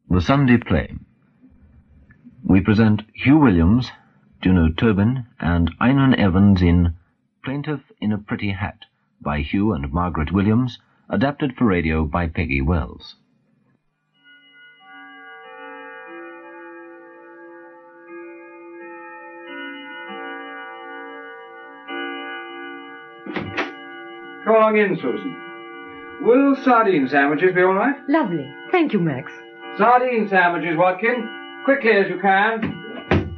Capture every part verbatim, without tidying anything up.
The Sunday Play. We present Hugh Williams, Juno Tobin, and Einan Evans in Plaintiff in a Pretty Hat by Hugh and Margaret Williams, adapted for radio by Peggy Wells. Come along in, Susan. Will sardine sandwiches be all right? Lovely. Thank you, Max. Sardine sandwiches, Watkin. Quickly as you can.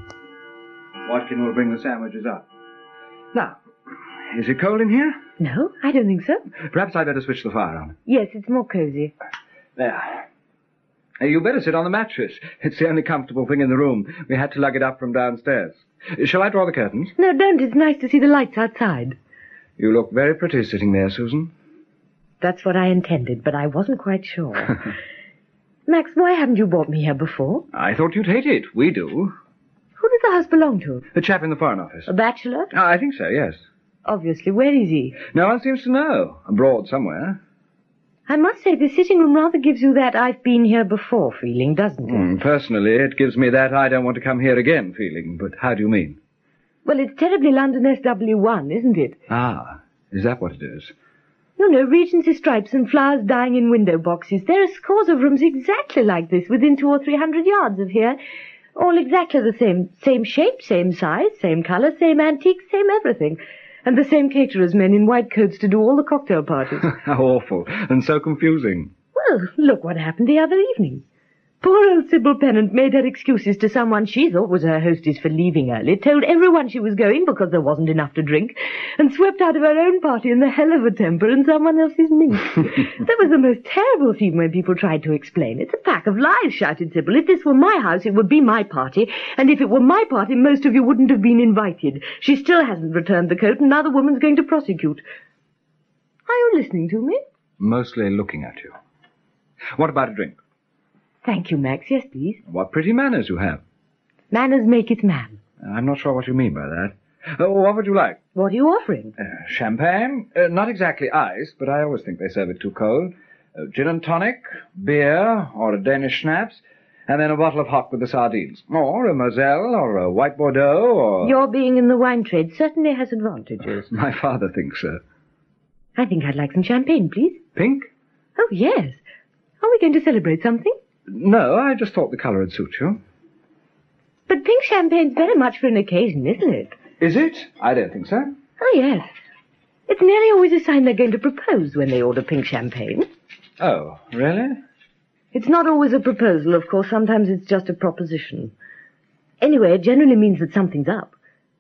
Watkin will bring the sandwiches up. Now, is it cold in here? No, I don't think so. Perhaps I'd better switch the fire on. Yes, it's more cosy. There. Hey, you better sit on the mattress. It's the only comfortable thing in the room. We had to lug it up from downstairs. Shall I draw the curtains? No, don't. It's nice to see the lights outside. You look very pretty sitting there, Susan. That's what I intended, but I wasn't quite sure. Max, why haven't you brought me here before? I thought you'd hate it. We do. Who does the house belong to? The chap in the Foreign Office. A bachelor? Ah, I think so, yes. Obviously. Where is he? No one seems to know. Abroad somewhere. I must say, the sitting room rather gives you that I've been here before feeling, doesn't it? Mm, personally, it gives me that I don't want to come here again feeling. But how do you mean? Well, it's terribly London S W one, isn't it? Ah, is that what it is? You know, Regency stripes and flowers dying in window boxes. There are scores of rooms exactly like this within two or three hundred yards of here. All exactly the same. Same shape, same size, same colour, same antiques, same everything. And the same caterers men in white coats to do all the cocktail parties. How awful. And so confusing. Well, look what happened the other evening. Poor old Sybil Pennant made her excuses to someone she thought was her hostess for leaving early, told everyone she was going because there wasn't enough to drink, and swept out of her own party in the hell of a temper and someone else's mink. That was the most terrible thing when people tried to explain. It's a pack of lies, shouted Sybil. If this were my house, it would be my party, and if it were my party, most of you wouldn't have been invited. She still hasn't returned the coat, and now the woman's going to prosecute. Are you listening to me? Mostly looking at you. What about a drink? Thank you, Max. Yes, please. What pretty manners you have. Manners make it man. I'm not sure what you mean by that. Oh, what would you like? What are you offering? Uh, champagne? Uh, not exactly ice, but I always think they serve it too cold. Uh, gin and tonic, beer, or a Danish schnapps, and then a bottle of hock with the sardines. Or a Moselle, or a white Bordeaux, or... Your being in the wine trade certainly has advantages. My father thinks so. I think I'd like some champagne, please. Pink? Oh, yes. Are we going to celebrate something? No, I just thought the colour would suit you. But pink champagne's very much for an occasion, isn't it? Is it? I don't think so. Oh, yes. It's nearly always a sign they're going to propose when they order pink champagne. Oh, really? It's not always a proposal, of course. Sometimes it's just a proposition. Anyway, it generally means that something's up.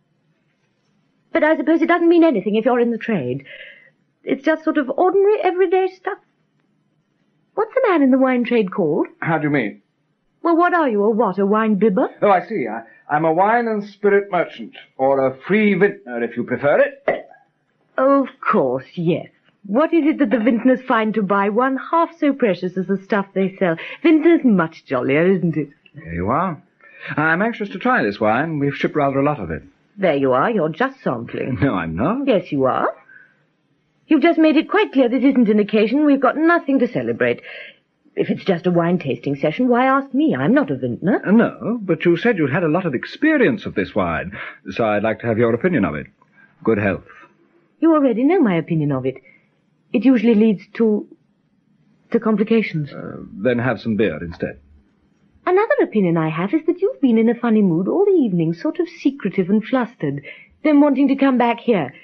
But I suppose it doesn't mean anything if you're in the trade. It's just sort of ordinary, everyday stuff. What's the man in the wine trade called? How do you mean? Well, what are you, a what, a wine bibber? Oh, I see. I, I'm a wine and spirit merchant, or a free vintner, if you prefer it. Oh, of course, yes. What is it that the vintners find to buy one half so precious as the stuff they sell? Vintner's much jollier, isn't it? Here you are. I'm anxious to try this wine. We've shipped rather a lot of it. There you are. You're just sampling. No, I'm not. Yes, you are. You've just made it quite clear this isn't an occasion. We've got nothing to celebrate. If it's just a wine-tasting session, why ask me? I'm not a vintner. Uh, no, but you said you'd had a lot of experience of this wine, so I'd like to have your opinion of it. Good health. You already know my opinion of it. It usually leads to... to complications. Uh, then have some beer instead. Another opinion I have is that you've been in a funny mood all the evening, sort of secretive and flustered, then wanting to come back here.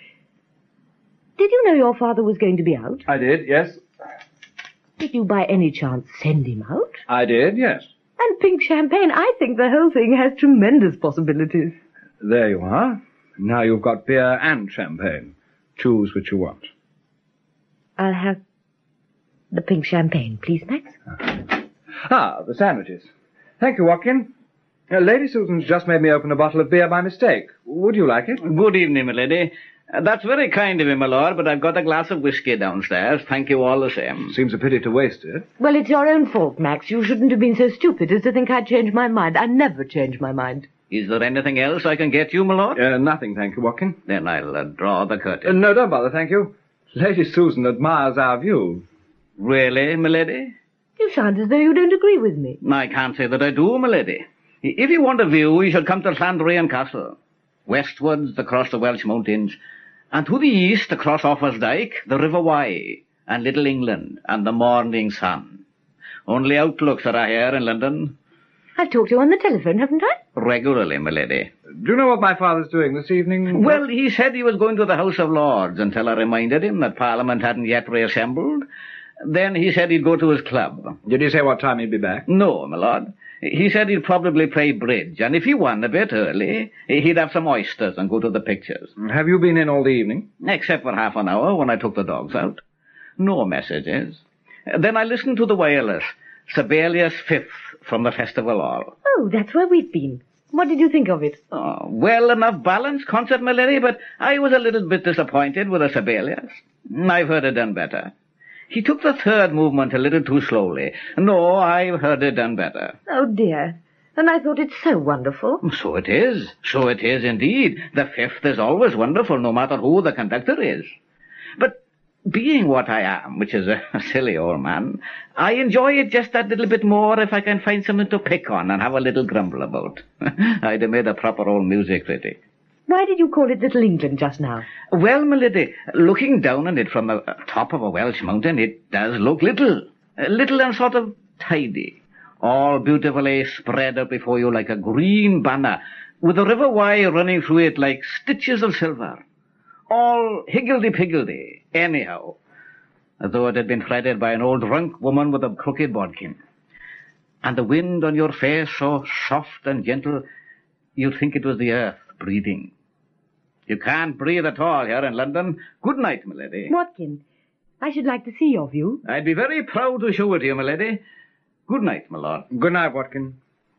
Did you know your father was going to be out? I did, yes. Did you by any chance send him out? I did, yes. And pink champagne, I think the whole thing has tremendous possibilities. There you are. Now you've got beer and champagne. Choose which you want. I'll have the pink champagne, please, Max. Ah, the sandwiches. Thank you, Watkin. Uh, Lady Susan's just made me open a bottle of beer by mistake. Would you like it? Good evening, my lady. Uh, that's very kind of you, my lord, but I've got a glass of whiskey downstairs. Thank you all the same. Seems a pity to waste it. Well, it's your own fault, Max. You shouldn't have been so stupid as to think I'd change my mind. I never change my mind. Is there anything else I can get you, my lord? Uh, nothing, thank you, Watkin. Then I'll uh, draw the curtain. Uh, no, don't bother, thank you. Lady Susan admires our view. Really, my lady? You sound as though you don't agree with me. I can't say that I do, my lady. If you want a view, you should come to Llandrian Castle. Westwards, across the Welsh mountains, and to the east, across Offa's Dyke, the River Wye, and Little England, and the morning sun. Only outlooks are here in London. I've talked to you on the telephone, haven't I? Regularly, my lady. Do you know what my father's doing this evening? Well, he said he was going to the House of Lords until I reminded him that Parliament hadn't yet reassembled. Then he said he'd go to his club. Did he say what time he'd be back? No, my lord. He said he'd probably play bridge, and if he won a bit early, he'd have some oysters and go to the pictures. Have you been in all the evening? Except for half an hour when I took the dogs out. No messages. Then I listened to the wireless. Sibelius Fifth from the Festival Hall. Oh, that's where we've been. What did you think of it? Oh, well enough balanced concert, my lady, but I was a little bit disappointed with the Sibelius. I've heard it done better. He took the third movement a little too slowly. No, I've heard it done better. Oh, dear. And I thought it so wonderful. So it is. So it is indeed. The fifth is always wonderful, no matter who the conductor is. But being what I am, which is a silly old man, I enjoy it just that little bit more if I can find something to pick on and have a little grumble about. I'd have made a proper old music critic. Why did you call it Little England just now? Well, my lady, looking down on it from the top of a Welsh mountain, it does look little. Little and sort of tidy. All beautifully spread out before you like a green banner, with the River Wye running through it like stitches of silver. All higgledy-piggledy, anyhow, as though it had been threaded by an old drunk woman with a crooked bodkin. And the wind on your face so soft and gentle, you'd think it was the earth breathing. You can't breathe at all here in London. Good night, my lady. Watkin, I should like to see your view. I'd be very proud to show it to you, my lady. Good night, my lord. Good night, Watkin.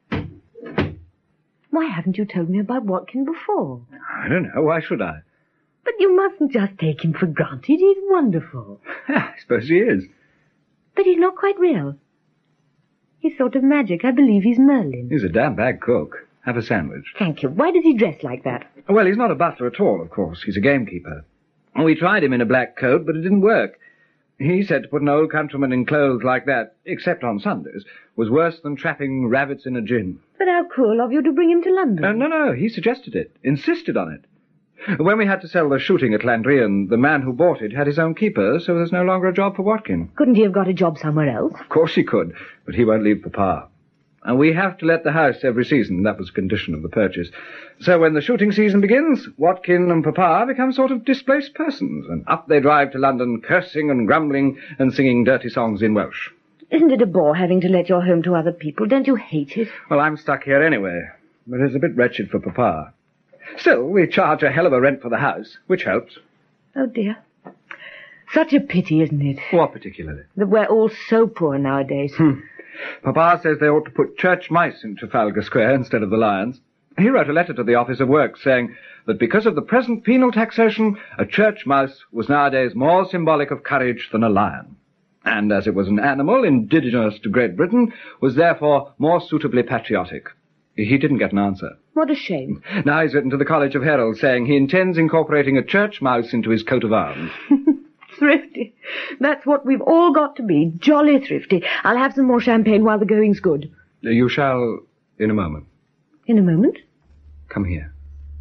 Why haven't you told me about Watkin before? I don't know. Why should I? But you mustn't just take him for granted. He's wonderful. I suppose he is. But he's not quite real. He's sort of magic. I believe he's Merlin. He's a damn bad cook. Have a sandwich. Thank you. Why does he dress like that? Well, he's not a butler at all, of course. He's a gamekeeper. We tried him in a black coat, but it didn't work. He said to put an old countryman in clothes like that, except on Sundays, was worse than trapping rabbits in a gin. But how cruel of you to bring him to London. Uh, no, no, he suggested it, insisted on it. When we had to sell the shooting at Llandrian, the man who bought it had his own keeper, so there's no longer a job for Watkin. Couldn't he have got a job somewhere else? Of course he could, but he won't leave Papa. And we have to let the house every season. That was a condition of the purchase. So when the shooting season begins, Watkin and Papa become sort of displaced persons, and up they drive to London, cursing and grumbling and singing dirty songs in Welsh. Isn't it a bore having to let your home to other people? Don't you hate it? Well, I'm stuck here anyway, but it's a bit wretched for Papa. Still, we charge a hell of a rent for the house, which helps. Oh, dear. Such a pity, isn't it? What particularly? That we're all so poor nowadays. Hmm. Papa says they ought to put church mice in Trafalgar Square instead of the lions. He wrote a letter to the Office of Works saying that because of the present penal taxation, a church mouse was nowadays more symbolic of courage than a lion. And as it was an animal indigenous to Great Britain, was therefore more suitably patriotic. He didn't get an answer. What a shame. Now he's written to the College of Heralds saying he intends incorporating a church mouse into his coat of arms. Thrifty. That's what we've all got to be. Jolly thrifty. I'll have some more champagne while the going's good. You shall in a moment. In a moment? Come here.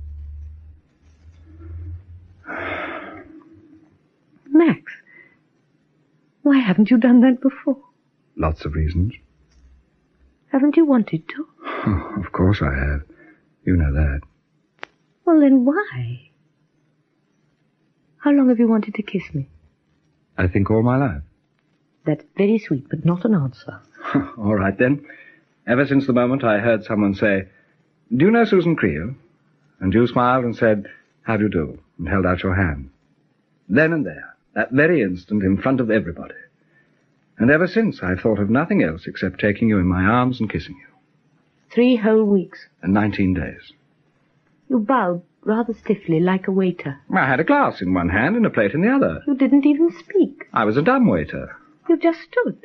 Max, why haven't you done that before? Lots of reasons. Haven't you wanted to? Oh, of course I have. You know that. Well, then why? How long have you wanted to kiss me? I think all my life. That's very sweet, but not an answer. All right, then. Ever since the moment I heard someone say, "Do you know Susan Creel?" And you smiled and said, "How do you do?" and held out your hand. Then and there, that very instant, in front of everybody. And ever since, I've thought of nothing else except taking you in my arms and kissing you. Three whole weeks. And nineteen days. You bowed rather stiffly, like a waiter. I had a glass in one hand and a plate in the other. You didn't even speak. I was a dumb waiter. You just stood.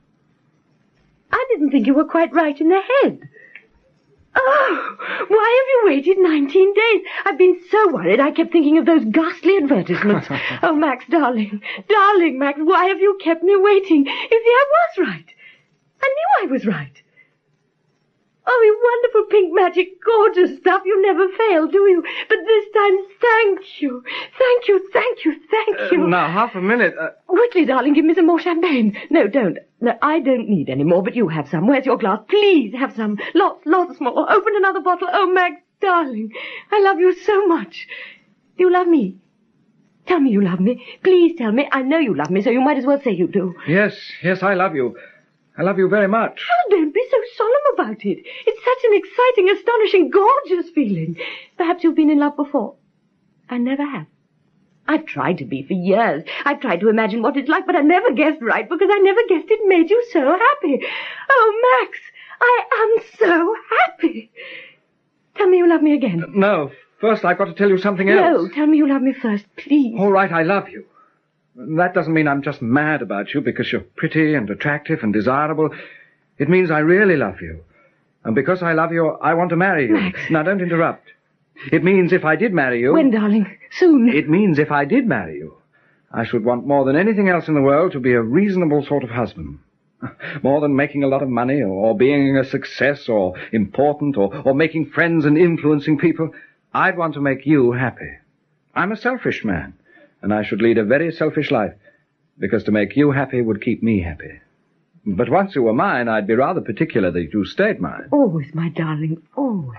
I didn't think you were quite right in the head. Oh, why have you waited nineteen days? I've been so worried I kept thinking of those ghastly advertisements. Oh, Max, darling, darling, Max, why have you kept me waiting? You see, I was right. I knew I was right. Oh, you wonderful pink magic, gorgeous stuff. You never fail, do you? But this time, thank you. Thank you, thank you, thank you. Uh, now, half a minute. Uh... Quickly, darling, give me some more champagne. No, don't. No, I don't need any more, but you have some. Where's your glass? Please have some. Lots, lots more. Open another bottle. Oh, Max, darling, I love you so much. Do you love me? Tell me you love me. Please tell me. I know you love me, so you might as well say you do. Yes, yes, I love you. I love you very much. Oh, don't be so solemn about it. It's such an exciting, astonishing, gorgeous feeling. Perhaps you've been in love before. I never have. I've tried to be for years. I've tried to imagine what it's like, but I never guessed right because I never guessed it made you so happy. Oh, Max, I am so happy. Tell me you love me again. No, first I've got to tell you something else. No, tell me you love me first, please. All right, I love you. That doesn't mean I'm just mad about you because you're pretty and attractive and desirable. It means I really love you. And because I love you, I want to marry you. Max. Now, don't interrupt. It means if I did marry you... When, darling? Soon. It means if I did marry you, I should want more than anything else in the world to be a reasonable sort of husband. More than making a lot of money, or, or being a success, or important, or, or making friends and influencing people. I'd want to make you happy. I'm a selfish man. And I should lead a very selfish life, because to make you happy would keep me happy. But once you were mine, I'd be rather particular that you stayed mine. Always, my darling, always.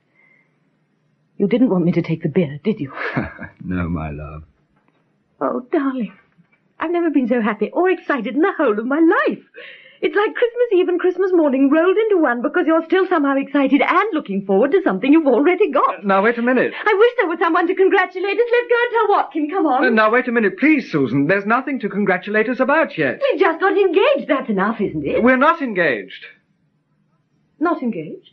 You didn't want me to take the beer, did you? No, my love. Oh, darling, I've never been so happy or excited in the whole of my life. It's like Christmas Eve and Christmas morning rolled into one because you're still somehow excited and looking forward to something you've already got. Now, wait a minute. I wish there was someone to congratulate us. Let's go and tell Watkin. Come on. Uh, now, wait a minute, please, Susan. There's nothing to congratulate us about yet. We just got engaged. That's enough, isn't it? We're not engaged. Not engaged?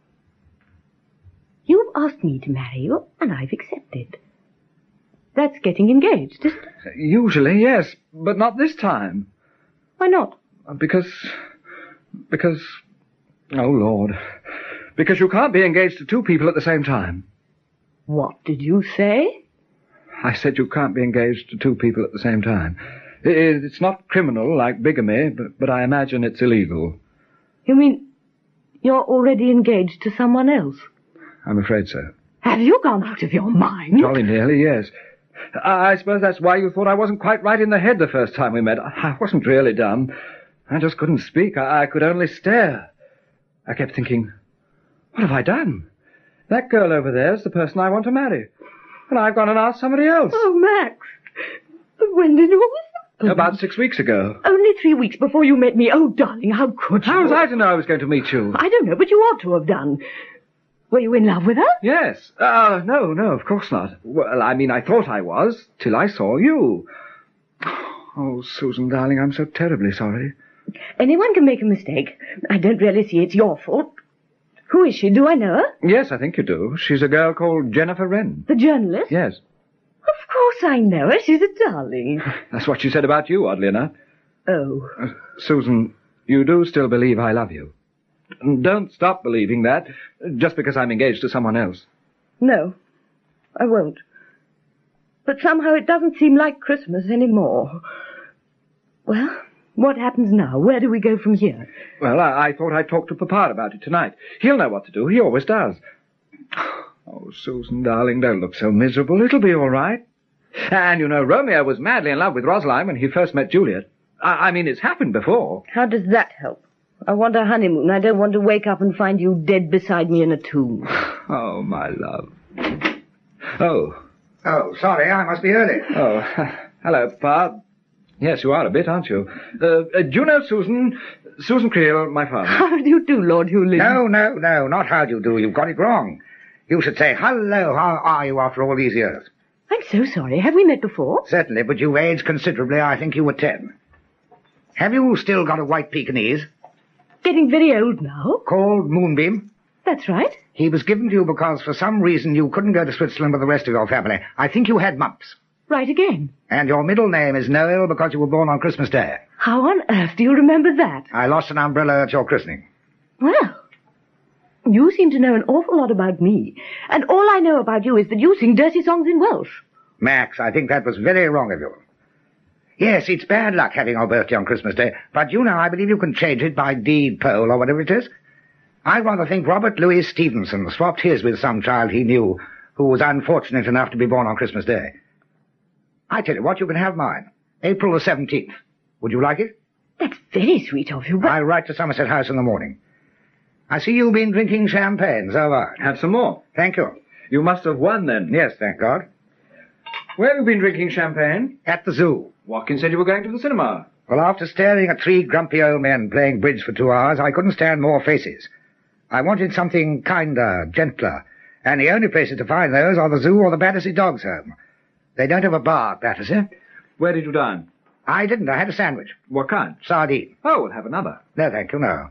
You've asked me to marry you, and I've accepted. That's getting engaged, isn't it? Usually, yes, but not this time. Why not? Because... Because... Oh, Lord. Because you can't be engaged to two people at the same time. What did you say? I said you can't be engaged to two people at the same time. It's not criminal like bigamy, but, but I imagine it's illegal. You mean you're already engaged to someone else? I'm afraid so. Have you gone out of your mind? Jolly nearly, yes. I suppose that's why you thought I wasn't quite right in the head the first time we met. I wasn't really dumb. I just couldn't speak. I, I could only stare. I kept thinking, what have I done? That girl over there's the person I want to marry. And I've gone and asked somebody else. Oh, Max. When did all this happen? About six weeks ago. Only three weeks before you met me. Oh, darling, how could you? How was I to know I was going to meet you? I don't know, but you ought to have done. Were you in love with her? Yes. Uh, no, no, of course not. Well, I mean, I thought I was, till I saw you. Oh, Susan, darling, I'm so terribly sorry. Anyone can make a mistake. I don't really see it's your fault. Who is she? Do I know her? Yes, I think you do. She's a girl called Jennifer Wren. The journalist? Yes. Of course I know her. She's a darling. That's what she said about you, oddly enough. Oh. Uh, Susan, you do still believe I love you. And don't stop believing that, just because I'm engaged to someone else. No, I won't. But somehow it doesn't seem like Christmas anymore. Well, what happens now? Where do we go from here? Well, I, I thought I'd talk to Papa about it tonight. He'll know what to do. He always does. Oh, Susan, darling, don't look so miserable. It'll be all right. And, you know, Romeo was madly in love with Rosaline when he first met Juliet. I, I mean, it's happened before. How does that help? I want a honeymoon. I don't want to wake up and find you dead beside me in a tomb. Oh, my love. Oh. Oh, sorry, I must be early. Oh, hello, Papa. Yes, you are a bit, aren't you? Uh, uh, do you know Susan? Susan Creel, my father. How do you do, Lord Hewley? No, no, no, not how do you do. You've got it wrong. You should say, hello, how are you after all these years? I'm so sorry. Have we met before? Certainly, but you've aged considerably. I think you were ten. Have you still got a white Pekingese? Getting very old now. Called Moonbeam? That's right. He was given to you because for some reason you couldn't go to Switzerland with the rest of your family. I think you had mumps. Right again. And your middle name is Noel because you were born on Christmas Day. How on earth do you remember that? I lost an umbrella at your christening. Well, you seem to know an awful lot about me. And all I know about you is that you sing dirty songs in Welsh. Max, I think that was very wrong of you. Yes, it's bad luck having our birthday on Christmas Day, but you know, I believe you can change it by deed poll or whatever it is. I rather think Robert Louis Stevenson swapped his with some child he knew who was unfortunate enough to be born on Christmas Day. I tell you what, you can have mine. April the seventeenth. Would you like it? That's very sweet of you, but... I'll write to Somerset House in the morning. I see you've been drinking champagne, so have I. Have some more. Thank you. You must have won, then. Yes, thank God. Where have you been drinking champagne? At the zoo. Watkins said you were going to the cinema. Well, after staring at three grumpy old men playing bridge for two hours, I couldn't stand more faces. I wanted something kinder, gentler, and the only places to find those are the zoo or the Battersea Dogs Home. They don't have a bar at Battersea. Where did you dine? I didn't. I had a sandwich. What kind? Sardine. Oh, we'll have another. No, thank you, no.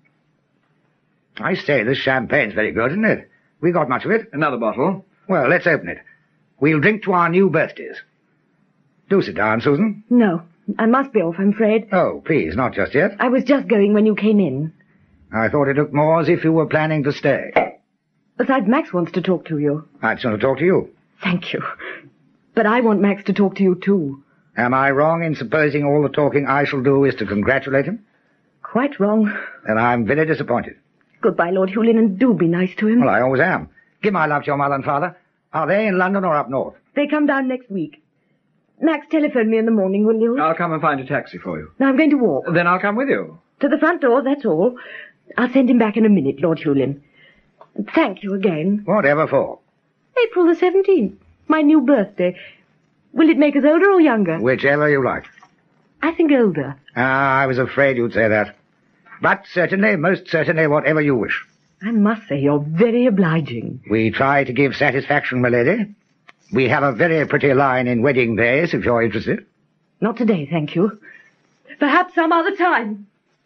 I say, this champagne's very good, isn't it? We got much of it. Another bottle. Well, let's open it. We'll drink to our new birthdays. Do sit down, Susan. No, I must be off, I'm afraid. Oh, please, not just yet. I was just going when you came in. I thought it looked more as if you were planning to stay. Besides, Max wants to talk to you. I'd sooner talk to you. Thank you. But I want Max to talk to you, too. Am I wrong in supposing all the talking I shall do is to congratulate him? Quite wrong. Then I'm very disappointed. Goodbye, Lord Hewlin, and do be nice to him. Well, I always am. Give my love to your mother and father. Are they in London or up north? They come down next week. Max, telephone me in the morning, will you? I'll come and find a taxi for you. No, I'm going to walk. Then I'll come with you. To the front door, that's all. I'll send him back in a minute, Lord Hewlin. Thank you again. Whatever for? April the seventeenth. My new birthday. Will it make us older or younger? Whichever you like. I think older. Ah, I was afraid you'd say that. But certainly, most certainly, whatever you wish. I must say you're very obliging. We try to give satisfaction, my lady. We have a very pretty line in Wedding Days, if you're interested. Not today, thank you. Perhaps some other time.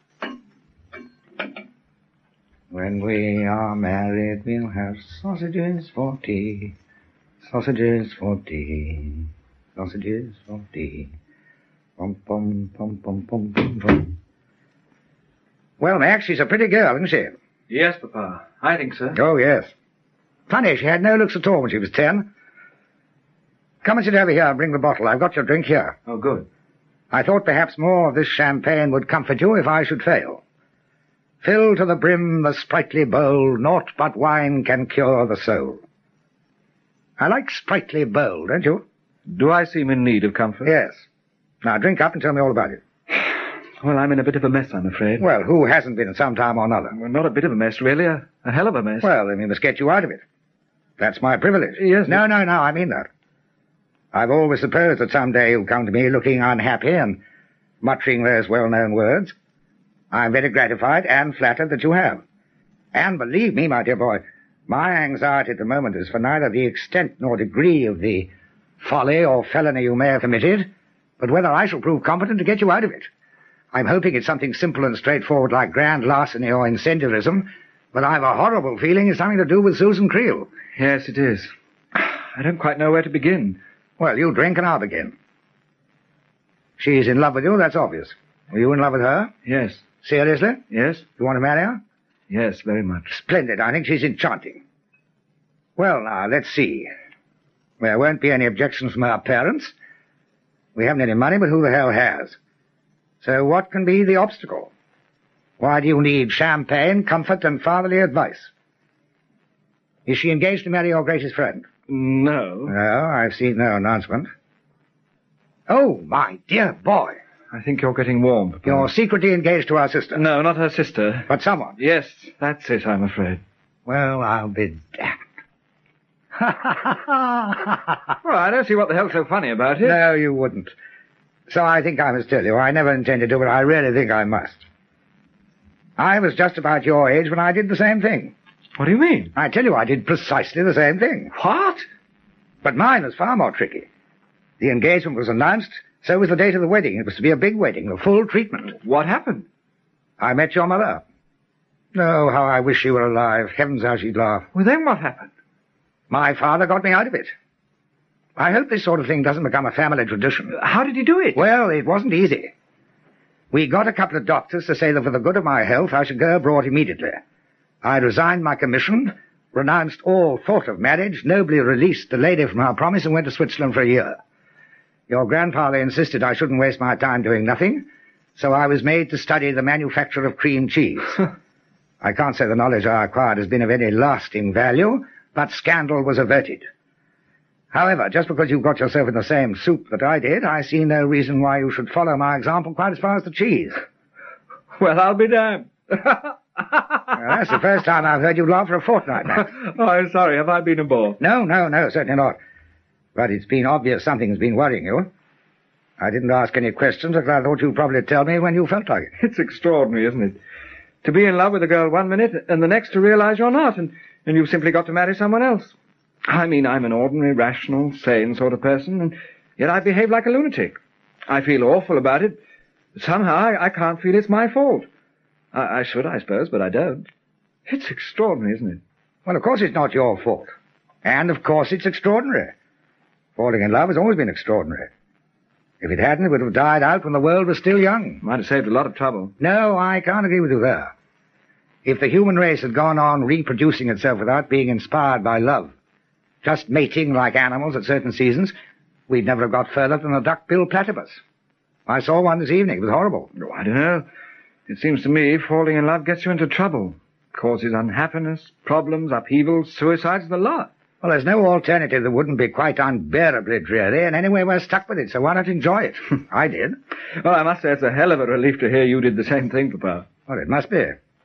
When we are married, we'll have sausages for tea. Sausages for tea. Sausages for tea. Pum, pum, pum, pum, pum, pum, pum. Well, Max, she's a pretty girl, isn't she? Yes, Papa. I think so. Oh, yes. Funny, she had no looks at all when she was ten. Come and sit over here and bring the bottle. I've got your drink here. Oh, good. I thought perhaps more of this champagne would comfort you if I should fail. Fill to the brim the sprightly bowl, naught but wine can cure the soul. I like sprightly bowl, don't you? Do I seem in need of comfort? Yes. Now drink up and tell me all about it. Well, I'm in a bit of a mess, I'm afraid. Well, who hasn't been at some time or another? Well, not a bit of a mess, really. A, a hell of a mess. Well, then we must get you out of it. That's my privilege. Yes. No, no, no, I mean that. I've always supposed that some day you'll come to me looking unhappy and muttering those well-known words. I'm very gratified and flattered that you have. And believe me, my dear boy, my anxiety at the moment is for neither the extent nor degree of the folly or felony you may have committed, but whether I shall prove competent to get you out of it. I'm hoping it's something simple and straightforward like grand larceny or incendiarism, but I've a horrible feeling it's something to do with Susan Creel. Yes, it is. I don't quite know where to begin. Well, you drink and I'll begin. She's in love with you, that's obvious. Are you in love with her? Yes. Seriously? Yes? You want to marry her? Yes, very much. Splendid. I think she's enchanting. Well, now, let's see. There won't be any objections from her parents. We haven't any money, but who the hell has? So what can be the obstacle? Why do you need champagne, comfort, and fatherly advice? Is she engaged to marry your greatest friend? No. No, I've seen no announcement. Oh, my dear boy. I think you're getting warm, Papa. You're secretly engaged to our sister. No, not her sister. But someone. Yes, that's it, I'm afraid. Well, I'll be damned. Well, I don't see what the hell's so funny about it. No, you wouldn't. So I think I must tell you. I never intended to, but I really think I must. I was just about your age when I did the same thing. What do you mean? I tell you, I did precisely the same thing. What? But mine was far more tricky. The engagement was announced, so was the date of the wedding. It was to be a big wedding, a full treatment. What happened? I met your mother. Oh, how I wish she were alive. Heavens, how she'd laugh. Well, then what happened? My father got me out of it. I hope this sort of thing doesn't become a family tradition. How did he do it? Well, it wasn't easy. We got a couple of doctors to say that for the good of my health, I should go abroad immediately. I resigned my commission, renounced all thought of marriage, nobly released the lady from her promise, and went to Switzerland for a year. Your grandfather insisted I shouldn't waste my time doing nothing, so I was made to study the manufacture of cream cheese. I can't say the knowledge I acquired has been of any lasting value, but scandal was averted. However, just because you got yourself in the same soup that I did, I see no reason why you should follow my example quite as far as the cheese. Well, I'll be damned. Well, that's the first time I've heard you laugh for a fortnight now. Oh, I'm sorry. Have I been a bore? No, no, no, certainly not. But it's been obvious something's been worrying you. I didn't ask any questions because I thought you'd probably tell me when you felt like it. It's extraordinary, isn't it? To be in love with a girl one minute and the next to realize you're not, and, and you've simply got to marry someone else. I mean, I'm an ordinary, rational, sane sort of person, and yet I behave like a lunatic. I feel awful about it. Somehow I, I can't feel it's my fault. I, I should, I suppose, but I don't. It's extraordinary, isn't it? Well, of course it's not your fault. And, of course, it's extraordinary. Falling in love has always been extraordinary. If it hadn't, it would have died out when the world was still young. Might have saved a lot of trouble. No, I can't agree with you there. If the human race had gone on reproducing itself without being inspired by love, just mating like animals at certain seasons, we'd never have got further than the duck-billed platypus. I saw one this evening. It was horrible. Oh, I don't know. It seems to me falling in love gets you into trouble. Causes unhappiness, problems, upheavals, suicides, the lot. Well, there's no alternative that wouldn't be quite unbearably dreary, and anyway, we're stuck with it, so why not enjoy it? I did. Well, I must say it's a hell of a relief to hear you did the same thing, Papa. Well, it must be.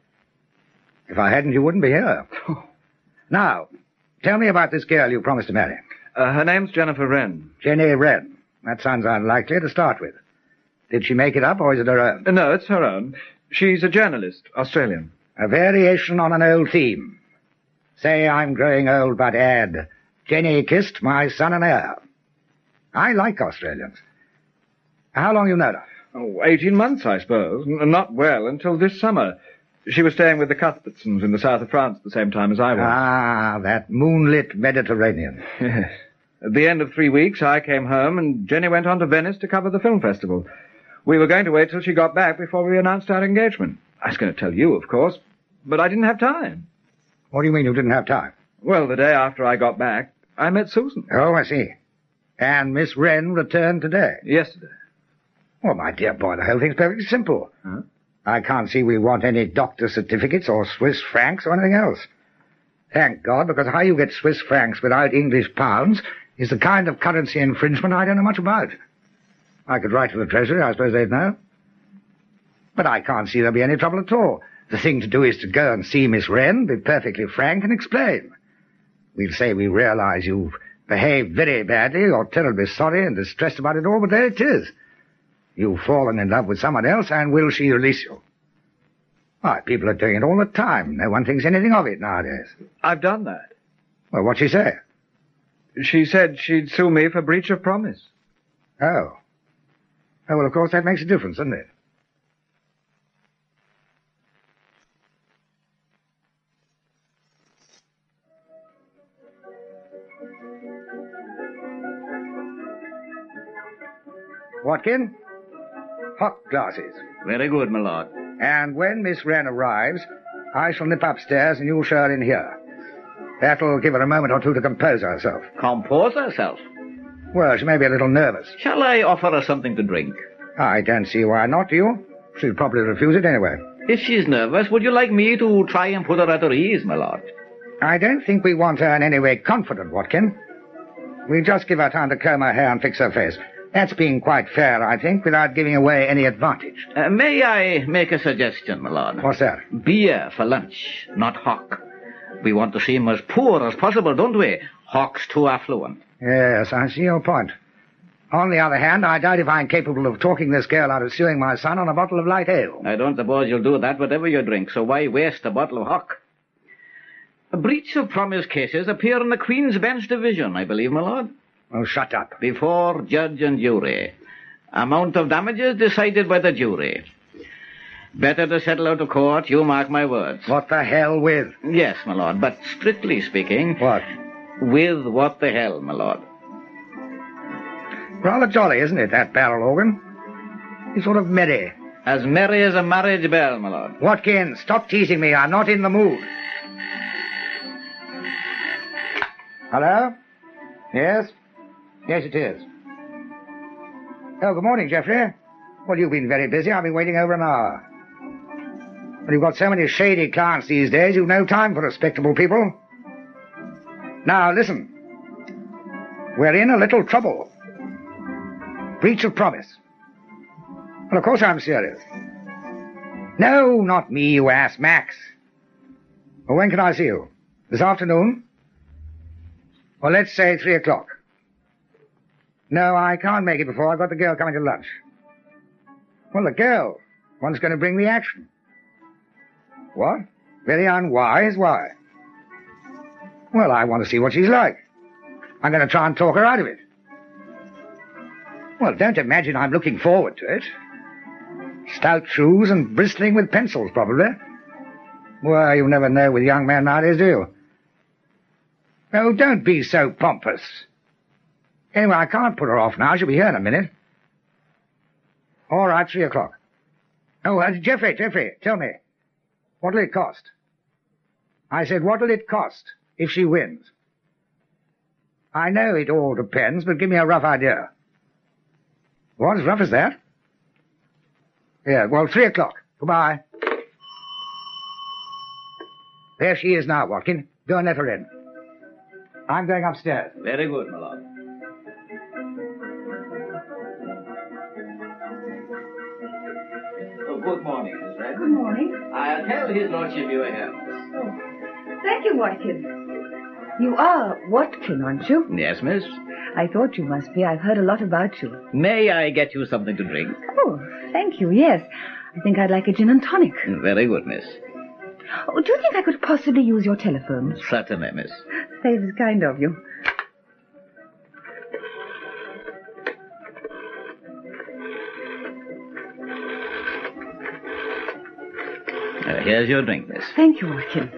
If I hadn't, you wouldn't be here. Now, tell me about this girl you promised to marry. Uh, her name's Jennifer Wren. Jenny Wren. That sounds unlikely to start with. Did she make it up, or is it her own? Uh, no, it's her own. She's a journalist, Australian. A variation on an old theme. Say I'm growing old, but add, Jenny kissed my son and heir. I like Australians. How long you known her? Oh, eighteen months, I suppose. N- not well until this summer. She was staying with the Cuthbertsons in the south of France at the same time as I was. Ah, that moonlit Mediterranean. Yes. At the end of three weeks, I came home, and Jenny went on to Venice to cover the film festival. We were going to wait till she got back before we announced our engagement. I was going to tell you, of course, but I didn't have time. What do you mean you didn't have time? Well, the day after I got back, I met Susan. Oh, I see. And Miss Wren returned today? Yesterday. Well, my dear boy, the whole thing's perfectly simple. Huh? I can't see we want any doctor certificates or Swiss francs or anything else. Thank God, because how you get Swiss francs without English pounds is the kind of currency infringement I don't know much about. I could write to the Treasury, I suppose they'd know. But I can't see there'll be any trouble at all. The thing to do is to go and see Miss Wren, be perfectly frank, and explain. We'll say we realize you've behaved very badly, you're terribly sorry and distressed about it all, but there it is. You've fallen in love with someone else, and will she release you? Why, people are doing it all the time. No one thinks anything of it nowadays. I've done that. Well, what'd she say? She said she'd sue me for breach of promise. Oh. Oh, well, of course, that makes a difference, doesn't it? Watkin? Hot glasses. Very good, my lord. And when Miss Wren arrives, I shall nip upstairs and you'll show her in here. That'll give her a moment or two to compose herself. Compose herself? Well, she may be a little nervous. Shall I offer her something to drink? I don't see why not, do you? She'll probably refuse it anyway. If she's nervous, would you like me to try and put her at her ease, my lord? I don't think we want her in any way confident, Watkin. We'll just give her time to comb her hair and fix her face. That's being quite fair, I think, without giving away any advantage. Uh, may I make a suggestion, my lord? What's that? Beer for lunch, not hock. We want to seem as poor as possible, don't we? Hock's too affluent. Yes, I see your point. On the other hand, I doubt if I'm capable of talking this girl out of suing my son on a bottle of light ale. I don't suppose you'll do that whatever you drink, so why waste a bottle of hock? A breach of promise cases appear in the Queen's Bench Division, I believe, my lord. Oh, shut up. Before judge and jury. Amount of damages decided by the jury. Better to settle out of court, you mark my words. What the hell with? Yes, my lord, but strictly speaking... What? With what the hell, my lord. Rather jolly, isn't it, that barrel organ? He's sort of merry. As merry as a marriage bell, my lord. Watkins, stop teasing me. I'm not in the mood. Hello? Yes? Yes, it is. Oh, good morning, Geoffrey. Well, you've been very busy. I've been waiting over an hour. Well, you've got so many shady clients these days, you've no time for respectable people. Now, listen. We're in a little trouble. Breach of promise. Well, of course I'm serious. No, not me, you ass, Max. Well, when can I see you? This afternoon? Well, let's say three o'clock. No, I can't make it before. I've got the girl coming to lunch. Well, the girl. One's going to bring the action. What? Very unwise? Why? Well, I want to see what she's like. I'm going to try and talk her out of it. Well, don't imagine I'm looking forward to it. Stout shoes and bristling with pencils, probably. Well, you never know with young men nowadays, do you? Oh, don't be so pompous. Anyway, I can't put her off now. She'll be here in a minute. All right, three o'clock. Oh, uh, Geoffrey, Geoffrey, tell me. What'll it cost? I said, what'll it cost if she wins? I know it all depends, but give me a rough idea. What, as rough as that? Yeah, well, three o'clock. Goodbye. There she is now, Watkin. Go and let her in. I'm going upstairs. Very good, my lord. Oh, good morning, Miss Red. Good morning. I'll tell his lordship you are here. Oh, thank you, Watkin. You are Watkin, aren't you? Yes, miss. I thought you must be. I've heard a lot about you. May I get you something to drink? Oh, thank you, yes. I think I'd like a gin and tonic. Very good, miss. Oh, do you think I could possibly use your telephone? Certainly, miss. That is kind of you. Uh, here's your drink, miss. Thank you, Watkin.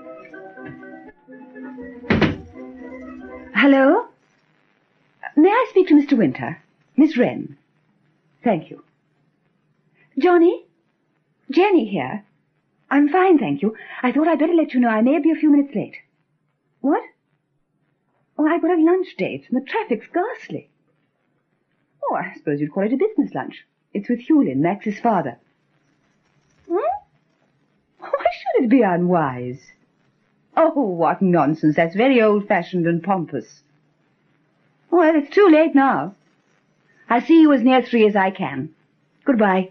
Hello? May I speak to Mister Winter? Miss Wren. Thank you. Johnny? Jenny here. I'm fine, thank you. I thought I'd better let you know I may be a few minutes late. What? Oh, I've got a lunch date, and the traffic's ghastly. Oh, I suppose you'd call it a business lunch. It's with Hewlin, Max's father. Hmm? Why should it be unwise? Oh, what nonsense. That's very old-fashioned and pompous. Well, it's too late now. I'll see you as near three as I can. Goodbye.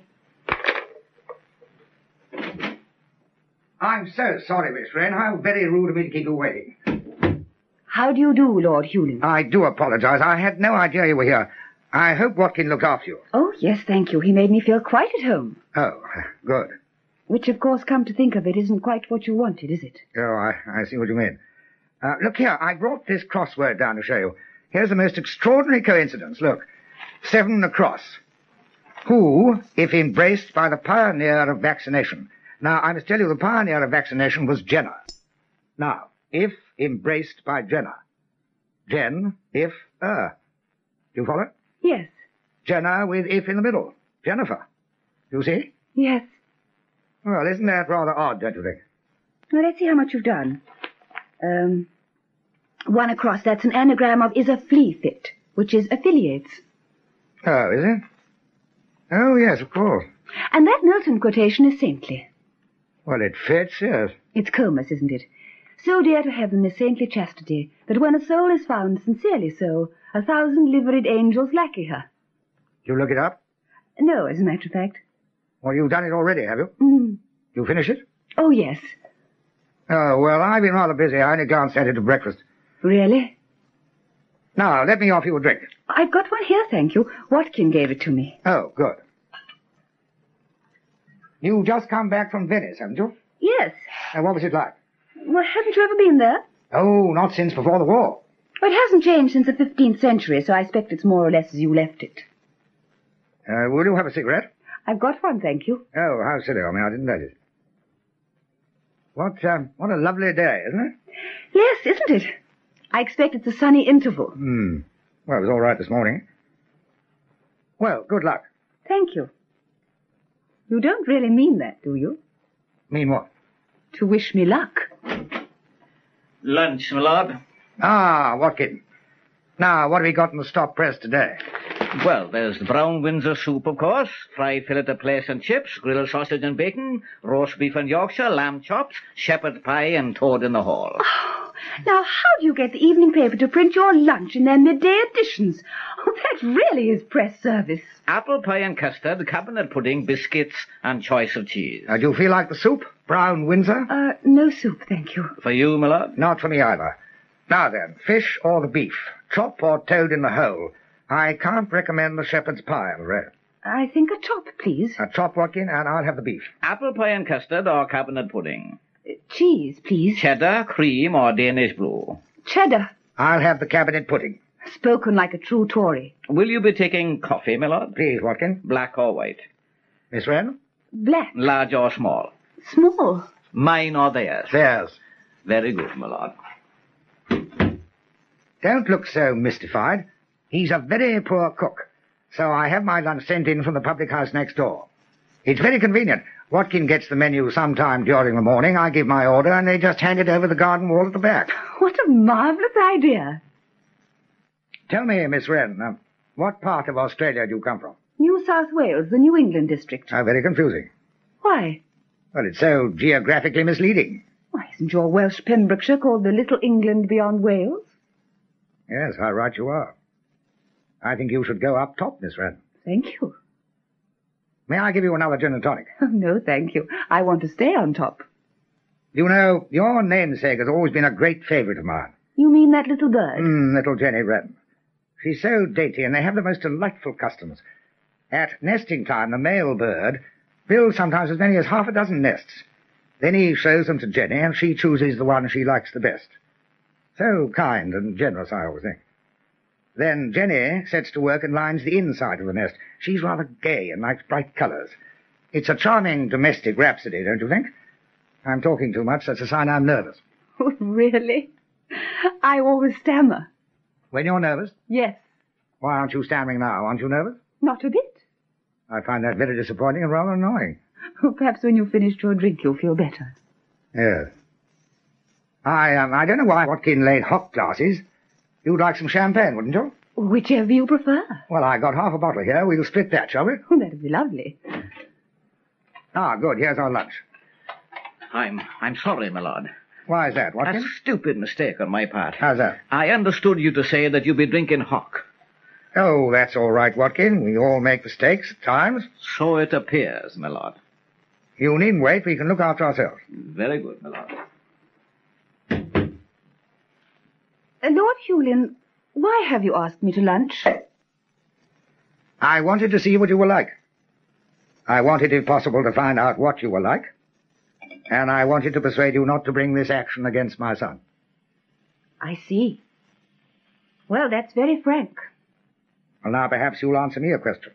I'm so sorry, Miss Wren. How very rude of me to keep you waiting. How do you do, Lord Hewlin? I do apologize. I had no idea you were here. I hope Watkin looked after you. Oh, yes, thank you. He made me feel quite at home. Oh, good. Which, of course, come to think of it, isn't quite what you wanted, is it? Oh, I, I see what you mean. Uh, look here, I brought this crossword down to show you. Here's the most extraordinary coincidence. Look, seven across. Who, if embraced by the pioneer of vaccination? Now, I must tell you, the pioneer of vaccination was Jenner. Now, if embraced by Jenner. Jen, if, er. Do you follow? Yes. Jenner with if in the middle. Jennifer. You see? Yes. Well, isn't that rather odd, don't you think? Well, let's see how much you've done. Um, one across, that's an anagram of is a flea fit, which is affiliates. Oh, is it? Oh, yes, of course. And that Milton quotation is saintly. Well, it fits, yes. It's Comus, isn't it? So dear to heaven is saintly chastity, that when a soul is found sincerely so, a thousand liveried angels lackey her. You look it up? No, as a matter of fact. Well, you've done it already, have you? Mm. You finish it? Oh, yes. Oh, well, I've been rather busy. I only glanced at it at breakfast. Really? Now, let me offer you a drink. I've got one here, thank you. Watkin gave it to me. Oh, good. You've just come back from Venice, haven't you? Yes. And what was it like? Well, haven't you ever been there? Oh, not since before the war. Well, it hasn't changed since the fifteenth century, so I expect it's more or less as you left it. Uh, will you have a cigarette? I've got one, thank you. Oh, how silly of me. I didn't notice. What, um, what a lovely day, isn't it? Yes, isn't it? I expect it's a sunny interval. Hmm. Well, it was all right this morning. Well, good luck. Thank you. You don't really mean that, do you? Mean what? To wish me luck. Lunch, my lord. Ah, Watkin. Now, what have we got in the stop press today? Well, there's the brown Windsor soup, of course, fried fillet of plaice and chips, grilled sausage and bacon, roast beef and Yorkshire, lamb chops, shepherd pie, and toad in the hall. Oh, now, how do you get the evening paper to print your lunch in their midday editions? Oh, that really is press service. Apple pie and custard, cabinet pudding, biscuits, and choice of cheese. Uh, do you feel like the soup? Brown Windsor? Uh, no soup, thank you. For you, my lord? Not for me either. Now then, fish or the beef? Chop or toad in the hole? I can't recommend the shepherd's pie, I'm afraid. I think a chop, please. A chop, Watkin, and I'll have the beef. Apple pie and custard or cabinet pudding? Uh, cheese, please. Cheddar, cream, or Danish blue? Cheddar. I'll have the cabinet pudding. Spoken like a true Tory. Will you be taking coffee, my lord? Please, Watkin. Black or white? Miss Wren? Black. Large or small? Small. Mine or theirs? Theirs. Very good, my lord. Don't look so mystified. He's a very poor cook, so I have my lunch sent in from the public house next door. It's very convenient. Watkin gets the menu sometime during the morning, I give my order, and they just hand it over the garden wall at the back. What a marvellous idea. Tell me, Miss Wren, uh, what part of Australia do you come from? New South Wales, the New England district. How very confusing. Why? Well, it's so geographically misleading. Why, isn't your Welsh Pembrokeshire called the Little England beyond Wales? Yes, how right you are. I think you should go up top, Miss Wren. Thank you. May I give you another gin and tonic? Oh, no, thank you. I want to stay on top. You know, your namesake has always been a great favourite of mine. You mean that little bird? Mm, little Jenny Wren. She's so dainty, and they have the most delightful customs. At nesting time, the male bird builds sometimes as many as half a dozen nests. Then he shows them to Jenny, and she chooses the one she likes the best. So kind and generous, I always think. Then Jenny sets to work and lines the inside of the nest. She's rather gay and likes bright colours. It's a charming domestic rhapsody, don't you think? I'm talking too much. That's a sign I'm nervous. Oh, really? I always stammer. When you're nervous? Yes. Why aren't you stammering now? Aren't you nervous? Not a bit. I find that very disappointing and rather annoying. Oh, perhaps when you've finished your drink you'll feel better. Yes. I, um, I don't know why Watkin laid hock glasses. You'd like some champagne, wouldn't you? Whichever you prefer. Well, I got half a bottle here. We'll split that, shall we? Oh, that'd be lovely. Ah, good. Here's our lunch. I'm I'm sorry, my lord. Why is that, Watkin? A stupid mistake on my part. How's that? I understood you to say that you'd be drinking hock. Oh, that's all right, Watkin. We all make mistakes at times. So it appears, my lord. You needn't wait. We can look after ourselves. Very good, my lord. Uh, Lord Hewlin, why have you asked me to lunch? I wanted to see what you were like. I wanted, if possible, to find out what you were like. And I wanted to persuade you not to bring this action against my son. I see. Well, that's very frank. Well, now perhaps you'll answer me a question.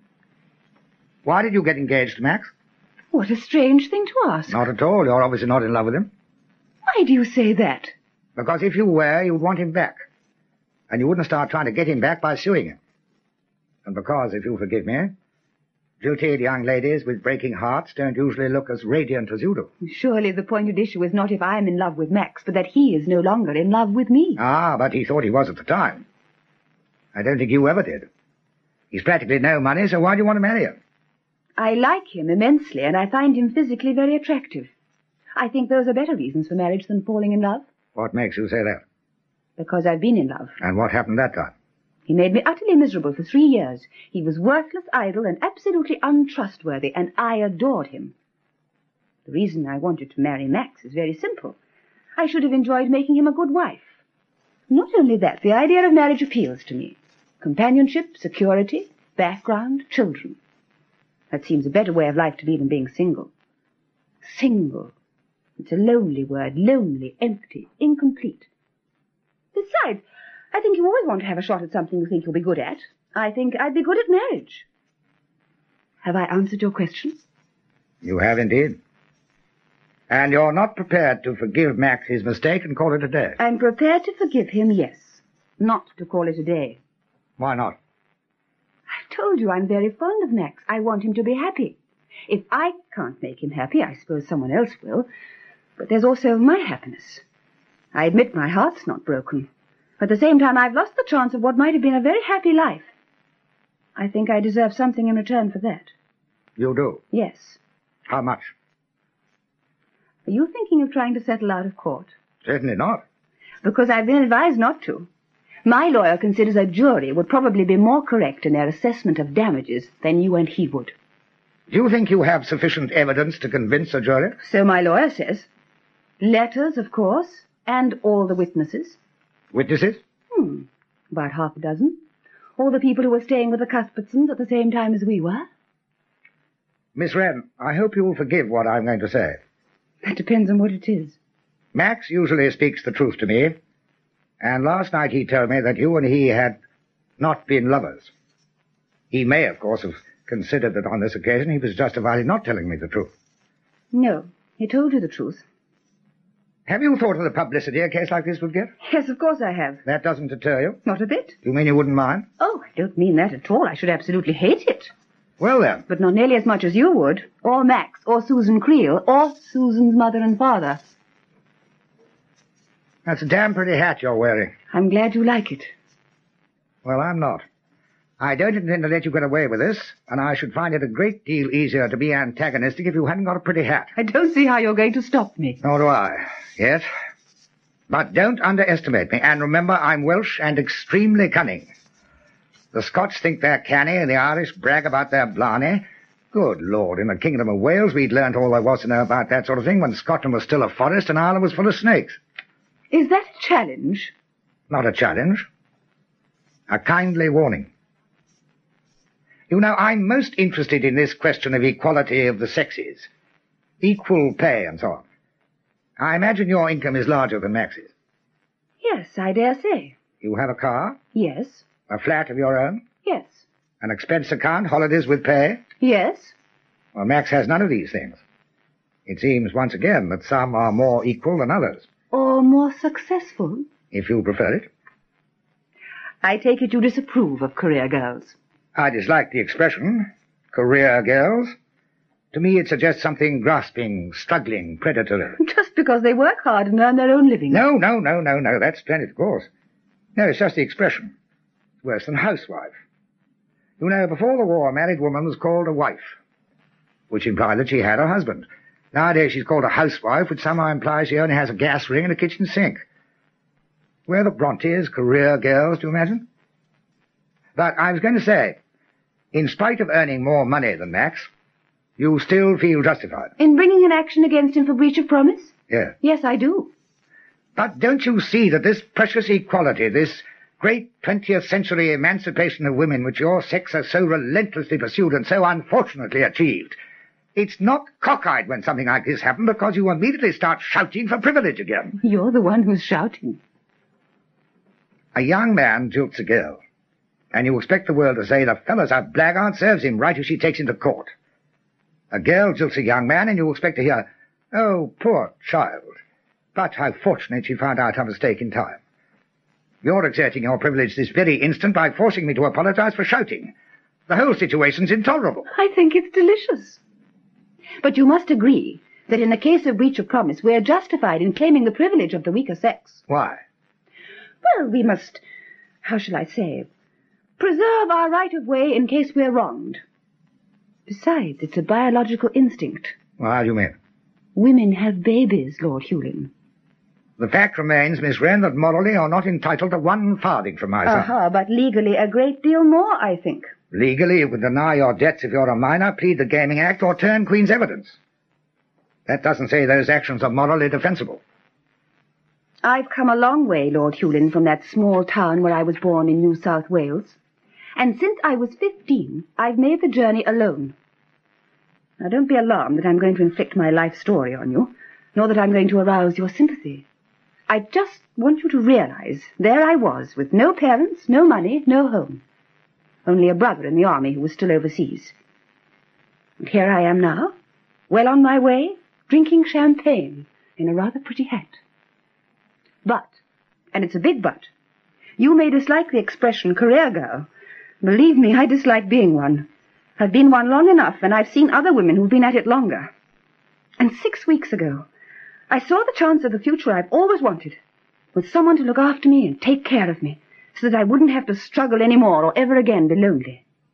Why did you get engaged to Max? What a strange thing to ask. Not at all. You're obviously not in love with him. Why do you say that? Because if you were, you'd want him back. And you wouldn't start trying to get him back by suing him. And because, if you forgive me, jilted young ladies with breaking hearts don't usually look as radiant as you do. Surely the pointed issue is not if I am in love with Max, but that he is no longer in love with me. Ah, but he thought he was at the time. I don't think you ever did. He's practically no money, so why do you want to marry him? I like him immensely, and I find him physically very attractive. I think those are better reasons for marriage than falling in love. What makes you say that? Because I've been in love. And what happened that time? He made me utterly miserable for three years. He was worthless, idle, and absolutely untrustworthy, and I adored him. The reason I wanted to marry Max is very simple. I should have enjoyed making him a good wife. Not only that, the idea of marriage appeals to me. Companionship, security, background, children. That seems a better way of life to me than being single. Single. It's a lonely word, lonely, empty, incomplete. Besides, I think you always want to have a shot at something you think you'll be good at. I think I'd be good at marriage. Have I answered your question? You have indeed. And you're not prepared to forgive Max his mistake and call it a day? I'm prepared to forgive him, yes. Not to call it a day. Why not? I've told you I'm very fond of Max. I want him to be happy. If I can't make him happy, I suppose someone else will. But there's also my happiness. I admit my heart's not broken. At the same time, I've lost the chance of what might have been a very happy life. I think I deserve something in return for that. You do? Yes. How much? Are you thinking of trying to settle out of court? Certainly not. Because I've been advised not to. My lawyer considers a jury would probably be more correct in their assessment of damages than you and he would. Do you think you have sufficient evidence to convince a jury? So my lawyer says. Letters, of course, and all the witnesses. Witnesses? Hmm, about half a dozen. All the people who were staying with the Cuthbertsons at the same time as we were. Miss Wren, I hope you will forgive what I'm going to say. That depends on what it is. Max usually speaks the truth to me, and last night he told me that you and he had not been lovers. He may, of course, have considered that on this occasion he was justified in not telling me the truth. No, he told you the truth. Have you thought of the publicity a case like this would get? Yes, of course I have. That doesn't deter you? Not a bit. Do you mean you wouldn't mind? Oh, I don't mean that at all. I should absolutely hate it. Well, then. But not nearly as much as you would, or Max, or Susan Creel, or Susan's mother and father. That's a damn pretty hat you're wearing. I'm glad you like it. Well, I'm not. I don't intend to let you get away with this, and I should find it a great deal easier to be antagonistic if you hadn't got a pretty hat. I don't see how you're going to stop me. Nor do I, yet. But don't underestimate me, and remember I'm Welsh and extremely cunning. The Scots think they're canny, and the Irish brag about their blarney. Good Lord, in the Kingdom of Wales we'd learnt all there was to know about that sort of thing when Scotland was still a forest and Ireland was full of snakes. Is that a challenge? Not a challenge. A kindly warning. You know, I'm most interested in this question of equality of the sexes. Equal pay and so on. I imagine your income is larger than Max's. Yes, I dare say. You have a car? Yes. A flat of your own? Yes. An expense account, holidays with pay? Yes. Well, Max has none of these things. It seems, once again, that some are more equal than others. Or more successful? If you prefer it. I take it you disapprove of career girls. I dislike the expression, career girls. To me it suggests something grasping, struggling, predatory. Just because they work hard and earn their own living. No, no, no, no, no, that's splendid, of course. No, it's just the expression. It's worse than housewife. You know, before the war, a married woman was called a wife, which implied that she had a husband. Nowadays she's called a housewife, which somehow implies she only has a gas ring and a kitchen sink. We're the Brontes, career girls, do you imagine? But I was going to say, in spite of earning more money than Max, you still feel justified. In bringing an action against him for breach of promise? Yes. Yes, I do. But don't you see that this precious equality, this great twentieth century emancipation of women which your sex has so relentlessly pursued and so unfortunately achieved, it's not cockeyed when something like this happens because you immediately start shouting for privilege again. You're the one who's shouting. A young man jilts a girl, and you expect the world to say the fellow's a blackguard, serves him right if she takes him to court. A girl jilts a young man, and you expect to hear, "Oh, poor child, but how fortunate she found out her mistake in time." You're exerting your privilege this very instant by forcing me to apologize for shouting. The whole situation's intolerable. I think it's delicious. But you must agree that in the case of breach of promise, we're justified in claiming the privilege of the weaker sex. Why? Well, we must, how shall I say, preserve our right of way in case we're wronged. Besides, it's a biological instinct. Well, how do you mean? Women have babies, Lord Hewlin. The fact remains, Miss Wren, that morally you're not entitled to one farthing from my son. Aha, but legally a great deal more, I think. Legally, you can deny your debts if you're a minor, plead the Gaming Act, or turn Queen's evidence. That doesn't say those actions are morally defensible. I've come a long way, Lord Hewlin, from that small town where I was born in New South Wales. And since I was fifteen, I've made the journey alone. Now, don't be alarmed that I'm going to inflict my life story on you, nor that I'm going to arouse your sympathy. I just want you to realize there I was, with no parents, no money, no home. Only a brother in the army who was still overseas. And here I am now, well on my way, drinking champagne in a rather pretty hat. But, and it's a big but, you may dislike the expression career girl. Believe me, I dislike being one. I've been one long enough, and I've seen other women who've been at it longer. And six weeks ago, I saw the chance of the future I've always wanted, with someone to look after me and take care of me, so that I wouldn't have to struggle any more or ever again be lonely.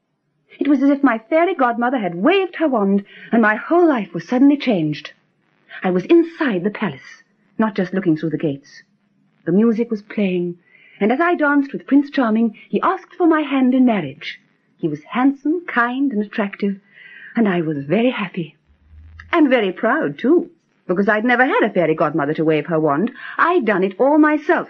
It was as if my fairy godmother had waved her wand and my whole life was suddenly changed. I was inside the palace, not just looking through the gates. The music was playing, and as I danced with Prince Charming, he asked for my hand in marriage. He was handsome, kind, and attractive, and I was very happy. And very proud, too, because I'd never had a fairy godmother to wave her wand. I'd done it all myself.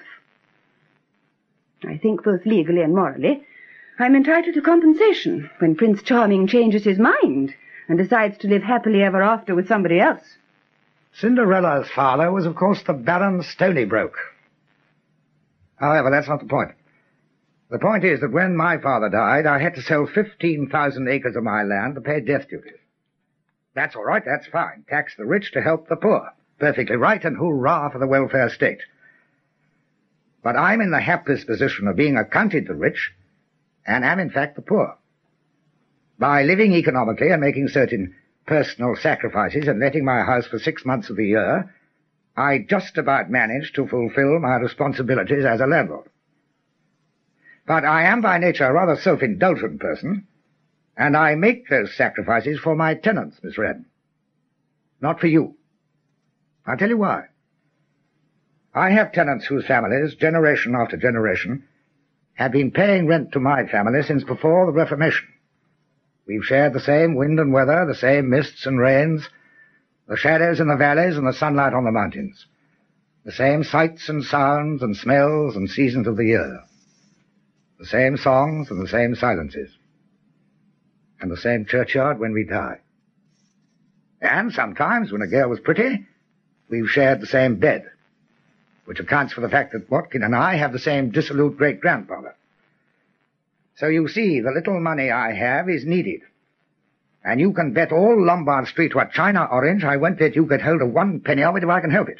I think both legally and morally, I'm entitled to compensation when Prince Charming changes his mind and decides to live happily ever after with somebody else. Cinderella's father was, of course, the Baron Stonybroke. However, that's not the point. The point is that when my father died, I had to sell fifteen thousand acres of my land to pay death duties. That's all right, that's fine. Tax the rich to help the poor. Perfectly right, and hurrah for the welfare state. But I'm in the hapless position of being accounted the rich, and am in fact the poor. By living economically and making certain personal sacrifices and letting my house for six months of the year, I just about manage to fulfill my responsibilities as a landlord. But I am by nature a rather self-indulgent person, and I make those sacrifices for my tenants, Miss Wren. Not for you. I'll tell you why. I have tenants whose families, generation after generation, have been paying rent to my family since before the Reformation. We've shared the same wind and weather, the same mists and rains, the shadows in the valleys and the sunlight on the mountains, the same sights and sounds and smells and seasons of the year, the same songs and the same silences, and the same churchyard when we die. And sometimes, when a girl was pretty, we've shared the same bed, which accounts for the fact that Watkin and I have the same dissolute great-grandfather. So you see, the little money I have is needed. And you can bet all Lombard Street to a China orange I won't let you get hold of one penny of it if I can help it.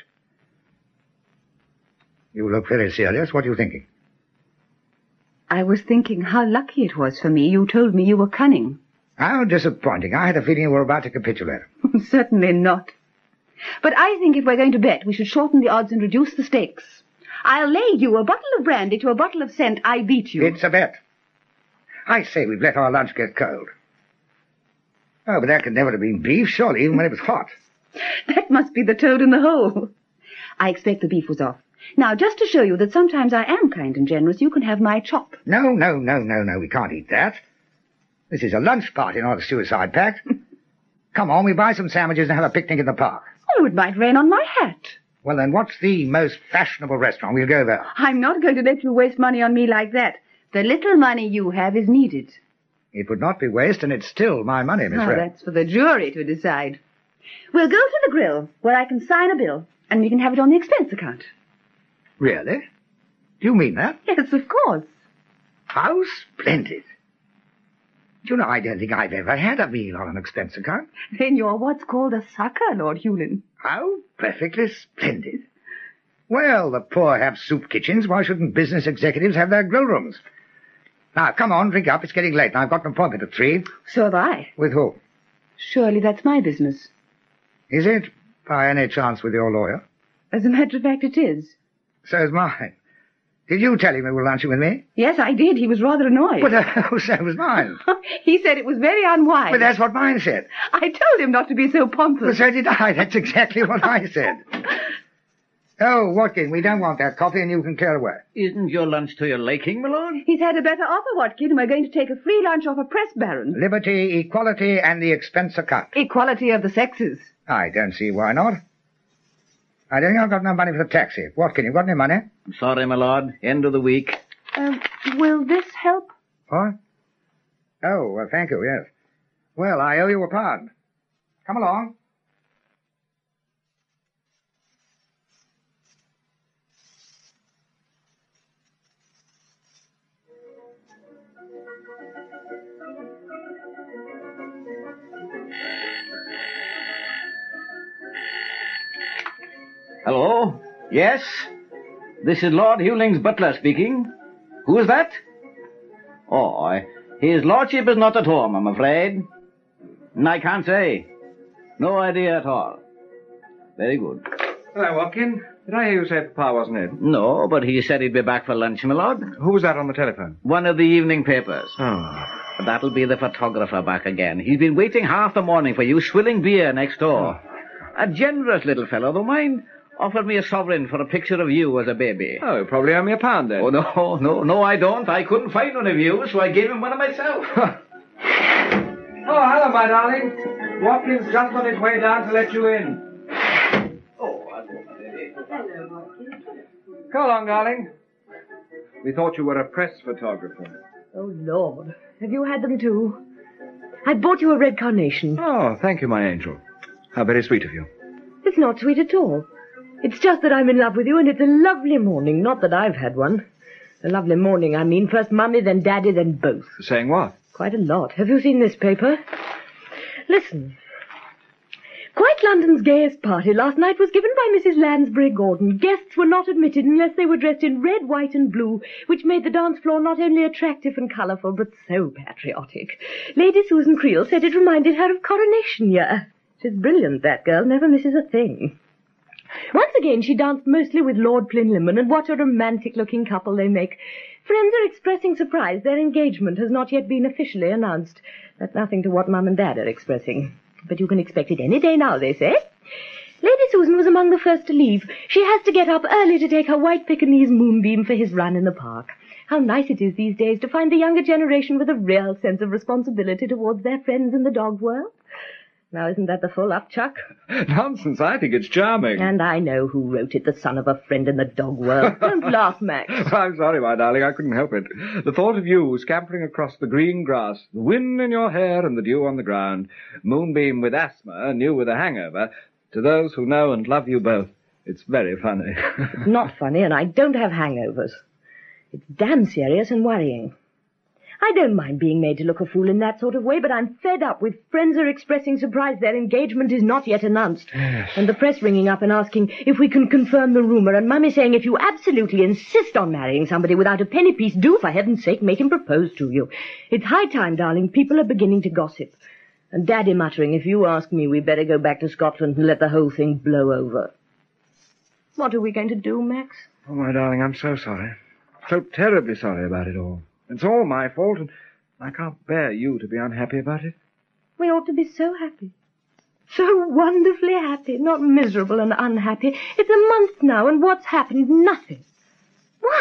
You look very serious. What are you thinking? I was thinking how lucky it was for me you told me you were cunning. How disappointing. I had a feeling you were about to capitulate. Certainly not. But I think if we're going to bet, we should shorten the odds and reduce the stakes. I'll lay you a bottle of brandy to a bottle of scent. I beat you. It's a bet. I say we've let our lunch get cold. Oh, but that could never have been beef, surely, even when it was hot. That must be the toad in the hole. I expect the beef was off. Now, just to show you that sometimes I am kind and generous, you can have my chop. No, no, no, no, no, we can't eat that. This is a lunch party, not a suicide pact. Come on, we buy some sandwiches and have a picnic in the park. Oh, it might rain on my hat. Well, then what's the most fashionable restaurant? We'll go there. I'm not going to let you waste money on me like that. The little money you have is needed. It would not be waste, and it's still my money, Miss Oh, Wren. that's for the jury to decide. We'll go to the grill, where I can sign a bill, and we can have it on the expense account. Really? Do you mean that? Yes, of course. How splendid. Do you know, I don't think I've ever had a meal on an expense account. Then you're what's called a sucker, Lord Hewlin. How perfectly splendid. Well, the poor have soup kitchens. Why shouldn't business executives have their grill rooms? Now, come on, drink up. It's getting late, and I've got an appointment at three. So have I. With who? Surely that's my business. Is it, by any chance, with your lawyer? As a matter of fact, it is. So's mine. Did you tell him you were lunching with me? Yes, I did. He was rather annoyed. But uh, so was mine. He said it was very unwise. But that's what mine said. I told him not to be so pompous. Well, so did I. That's exactly what I said. Oh, Watkin, we don't want that coffee, and you can clear away. Isn't your lunch to your liking, my lord? He's had a better offer, Watkin, and we're going to take a free lunch off a press baron. Liberty, equality, and the expense account. Equality of the sexes. I don't see why not. I don't think I've got enough money for the taxi. Watkin, you got any money? I'm sorry, my lord. End of the week. Um, will this help? What? Oh, well, thank you, yes. Well, I owe you a pardon. Come along. Hello? Yes? This is Lord Hewling's butler speaking. Who is that? Oh, I- his lordship is not at home, I'm afraid. I can't say. No idea at all. Very good. Hello, Watkin. Did I hear you say Papa wasn't in? No, but he said he'd be back for lunch, my lord. Who was that on the telephone? One of the evening papers. Oh. That'll be the photographer back again. He's been waiting half the morning for you, swilling beer next door. A generous little fellow, though, mind. Offered me a sovereign for a picture of you as a baby. Oh, probably owe me a pound, then. Oh, no, no, no, I don't. I couldn't find one of you, so I gave him one of myself. Oh, hello, my darling. Watkins just on his way down to let you in. Oh, I'll go, baby. Come along, darling. We thought you were a press photographer. Oh, Lord. Have you had them too? I bought you a red carnation. Oh, thank you, my angel. How very sweet of you. It's not sweet at all. It's just that I'm in love with you, and it's a lovely morning. Not that I've had one. A lovely morning, I mean. First Mummy, then Daddy, then both. Saying what? Quite a lot. Have you seen this paper? Listen. Quite London's gayest party last night was given by Missus Lansbury Gordon. Guests were not admitted unless they were dressed in red, white, and blue, which made the dance floor not only attractive and colourful, but so patriotic. Lady Susan Creel said it reminded her of Coronation Year. She's brilliant, that girl. Never misses a thing. Once again, she danced mostly with Lord Plinlimmon, and what a romantic-looking couple they make. Friends are expressing surprise. Their engagement has not yet been officially announced. That's nothing to what Mum and Dad are expressing. But you can expect it any day now, they say. Lady Susan was among the first to leave. She has to get up early to take her white Pekingese Moonbeam for his run in the park. How nice it is these days to find the younger generation with a real sense of responsibility towards their friends in the dog world. Now, isn't that the full up, Chuck? Nonsense, I think it's charming. And I know who wrote it, the son of a friend in the dog world. Don't laugh, Max. I'm sorry, my darling, I couldn't help it. The thought of you scampering across the green grass, the wind in your hair and the dew on the ground, Moonbeam with asthma, and you with a hangover, to those who know and love you both, it's very funny. It's not funny, and I don't have hangovers. It's damn serious and worrying. I don't mind being made to look a fool in that sort of way, but I'm fed up with friends are expressing surprise their engagement is not yet announced. Yes. And the press ringing up and asking if we can confirm the rumour, and Mummy saying if you absolutely insist on marrying somebody without a penny piece, do, for heaven's sake, make him propose to you. It's high time, darling. People are beginning to gossip. And Daddy muttering, if you ask me, we better go back to Scotland and let the whole thing blow over. What are we going to do, Max? Oh, my darling, I'm so sorry. So terribly sorry about it all. It's all my fault, and I can't bear you to be unhappy about it. We ought to be so happy. So wonderfully happy, not miserable and unhappy. It's a month now, and what's happened? Nothing. Why?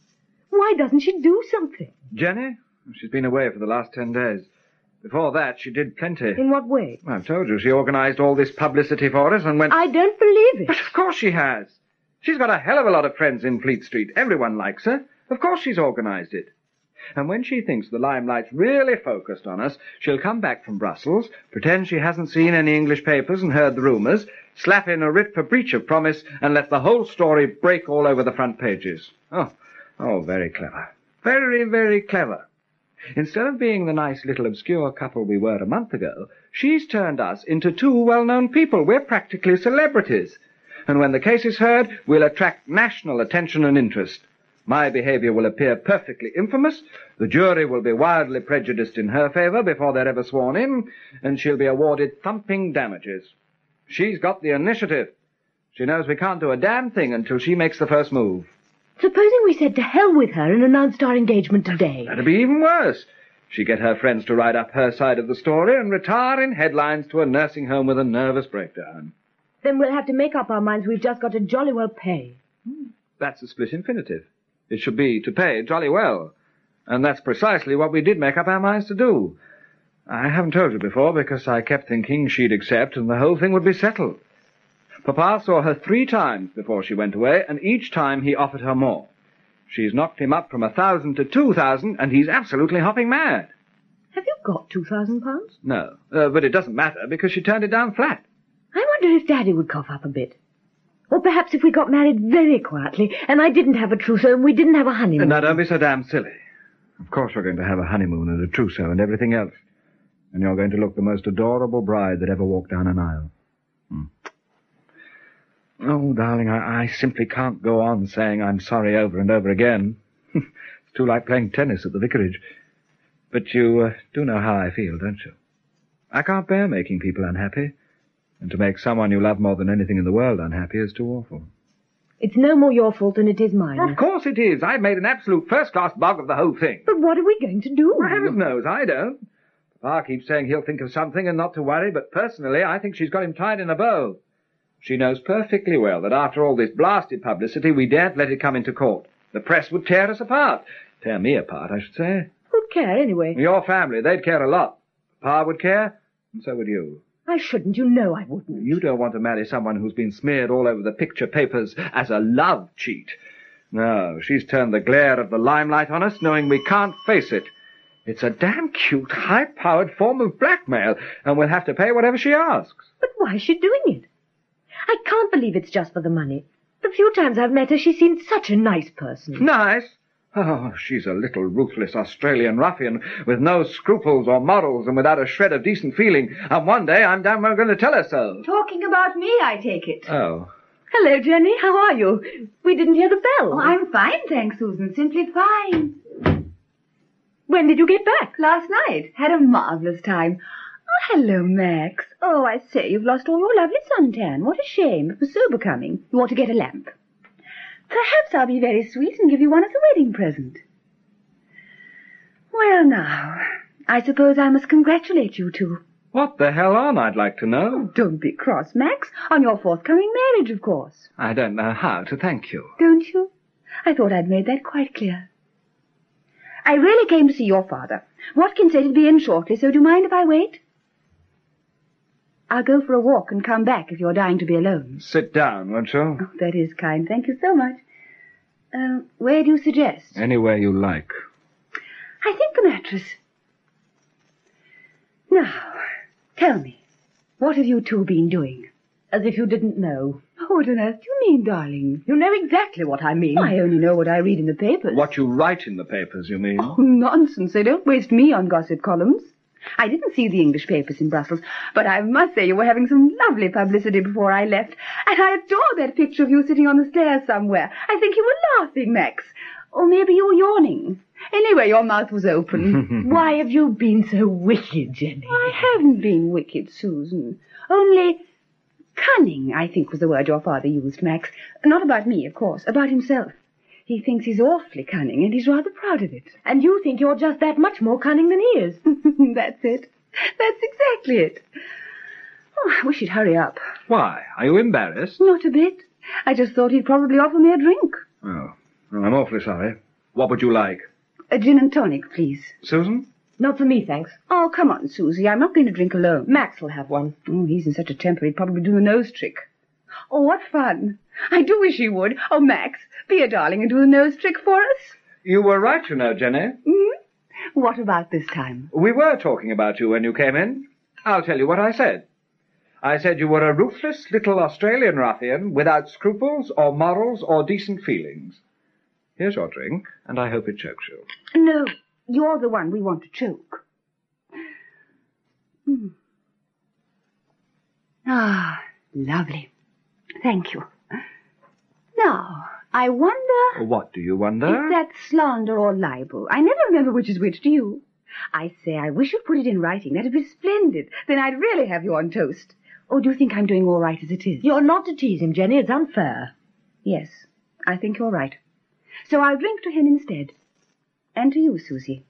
Why doesn't she do something? Jenny? She's been away for the last ten days. Before that, she did plenty. In what way? I've told you, she organised all this publicity for us and went... I don't believe it. But of course she has. She's got a hell of a lot of friends in Fleet Street. Everyone likes her. Of course she's organised it. And when she thinks the limelight's really focused on us, she'll come back from Brussels, pretend she hasn't seen any English papers and heard the rumours, slap in a writ for breach of promise, and let the whole story break all over the front pages. Oh, oh, very clever. Very, very clever. Instead of being the nice little obscure couple we were a month ago, she's turned us into two well-known people. We're practically celebrities. And when the case is heard, we'll attract national attention and interest. My behaviour will appear perfectly infamous, the jury will be wildly prejudiced in her favour before they're ever sworn in, and she'll be awarded thumping damages. She's got the initiative. She knows we can't do a damn thing until she makes the first move. Supposing we said to hell with her and announced our engagement today. That'd be even worse. She'd get her friends to write up her side of the story and retire in headlines to a nursing home with a nervous breakdown. Then we'll have to make up our minds we've just got to jolly well pay. That's a split infinitive. It should be to pay jolly well. And that's precisely what we did make up our minds to do. I haven't told you before because I kept thinking she'd accept and the whole thing would be settled. Papa saw her three times before she went away, and each time he offered her more. She's knocked him up from a thousand to two thousand, and he's absolutely hopping mad. Have you got two thousand pounds? No, uh, but it doesn't matter because she turned it down flat. I wonder if Daddy would cough up a bit. Or perhaps if we got married very quietly, and I didn't have a trousseau, and we didn't have a honeymoon. Now, don't be so damn silly. Of course we're going to have a honeymoon and a trousseau and everything else. And you're going to look the most adorable bride that ever walked down an aisle. Hmm. Oh, darling, I, I simply can't go on saying I'm sorry over and over again. It's too like playing tennis at the vicarage. But you uh, do know how I feel, don't you? I can't bear making people unhappy. And to make someone you love more than anything in the world unhappy is too awful. It's no more your fault than it is mine. Of course it is. I've made an absolute first-class bog of the whole thing. But what are we going to do? Well, heavens knows, I don't. Papa keeps saying he'll think of something and not to worry, but personally I think she's got him tied in a bow. She knows perfectly well that after all this blasted publicity, we daren't let it come into court. The press would tear us apart. Tear me apart, I should say. Who'd care, anyway? Your family, they'd care a lot. Pa would care, and so would you. I shouldn't. You know I wouldn't. You don't want to marry someone who's been smeared all over the picture papers as a love cheat. No, she's turned the glare of the limelight on us, knowing we can't face it. It's a damn cute, high-powered form of blackmail, and we'll have to pay whatever she asks. But why is she doing it? I can't believe it's just for the money. The few times I've met her, she seemed such a nice person. Nice? Oh, she's a little ruthless Australian ruffian with no scruples or morals and without a shred of decent feeling. And one day I'm damn well going to tell her so. Talking about me, I take it. Oh. Hello, Jenny. How are you? We didn't hear the bell. Oh, I'm fine, thanks, Susan. Simply fine. When did you get back? Last night. Had a marvellous time. Oh, hello, Max. Oh, I say, you've lost all your lovely suntan. What a shame. It was so becoming. You ought to get a lamp. Perhaps I'll be very sweet and give you one as a wedding present. Well, now, I suppose I must congratulate you two. What the hell on, I'd like to know? Oh, don't be cross, Max. On your forthcoming marriage, of course. I don't know how to thank you. Don't you? I thought I'd made that quite clear. I really came to see your father. Watkins said he'd be in shortly, so do you mind if I wait? I'll go for a walk and come back if you're dying to be alone. Sit down, won't you? Oh, that is kind. Thank you so much. Uh, where do you suggest? Anywhere you like. I think the mattress. Now, tell me, what have you two been doing? As if you didn't know. Oh, what on earth do you mean, darling? You know exactly what I mean. I only know what I read in the papers. What you write in the papers, you mean? Oh, nonsense. They don't waste me on gossip columns. I didn't see the English papers in Brussels, but I must say you were having some lovely publicity before I left. And I adore that picture of you sitting on the stairs somewhere. I think you were laughing, Max. Or maybe you were yawning. Anyway, your mouth was open. Why have you been so wicked, Jenny? I haven't been wicked, Susan. Only cunning, I think was the word your father used, Max. Not about me, of course. About himself. He thinks he's awfully cunning, and he's rather proud of it. And you think you're just that much more cunning than he is. That's it. That's exactly it. Oh, I wish he'd hurry up. Why? Are you embarrassed? Not a bit. I just thought he'd probably offer me a drink. Oh, well, I'm awfully sorry. What would you like? A gin and tonic, please. Susan? Not for me, thanks. Oh, come on, Susie. I'm not going to drink alone. Max will have one. Oh, he's in such a temper he'd probably do the nose trick. Oh, what fun. I do wish he would. Oh, Max, be a darling and do the nose trick for us. You were right, you know, Jenny. Hmm? What about this time? We were talking about you when you came in. I'll tell you what I said. I said you were a ruthless little Australian ruffian without scruples or morals or decent feelings. Here's your drink, and I hope it chokes you. No, you're the one we want to choke. Hmm. Ah, lovely. Thank you. Now, I wonder... What do you wonder? Is that slander or libel? I never remember which is which, do you? I say, I wish you'd put it in writing. That'd be splendid. Then I'd really have you on toast. Or do you think I'm doing all right as it is? You're not to tease him, Jenny. It's unfair. Yes, I think you're right. So I'll drink to him instead. And to you, Susie.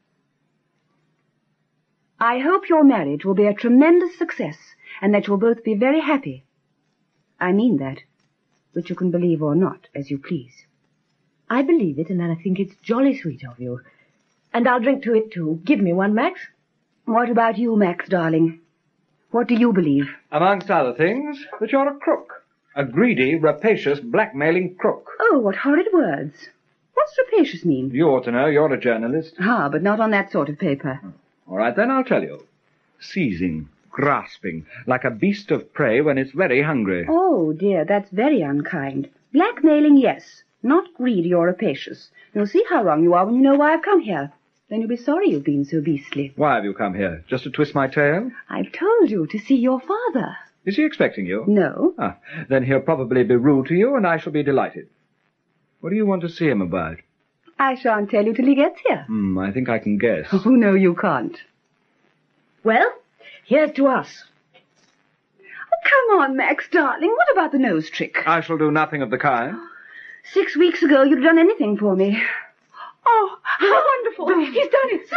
I hope your marriage will be a tremendous success, and that you'll both be very happy. I mean that, which you can believe or not, as you please. I believe it, and I think it's jolly sweet of you. And I'll drink to it, too. Give me one, Max. What about you, Max, darling? What do you believe? Amongst other things, that you're a crook. A greedy, rapacious, blackmailing crook. Oh, what horrid words. What's rapacious mean? You ought to know. You're a journalist. Ah, but not on that sort of paper. All right, then, I'll tell you. Seizing, grasping, like a beast of prey when it's very hungry. Oh, dear, that's very unkind. Blackmailing, yes. Not greedy or rapacious. You'll see how wrong you are when you know why I've come here. Then you'll be sorry you've been so beastly. Why have you come here? Just to twist my tail? I've told you to see your father. Is he expecting you? No. Ah, then he'll probably be rude to you, and I shall be delighted. What do you want to see him about? I shan't tell you till he gets here. Hmm, I think I can guess. Oh, no, you can't. Well, here's to us. Oh, come on, Max, darling. What about the nose trick? I shall do nothing of the kind. Six weeks ago, you'd have done anything for me. Oh, how wonderful. He's done it,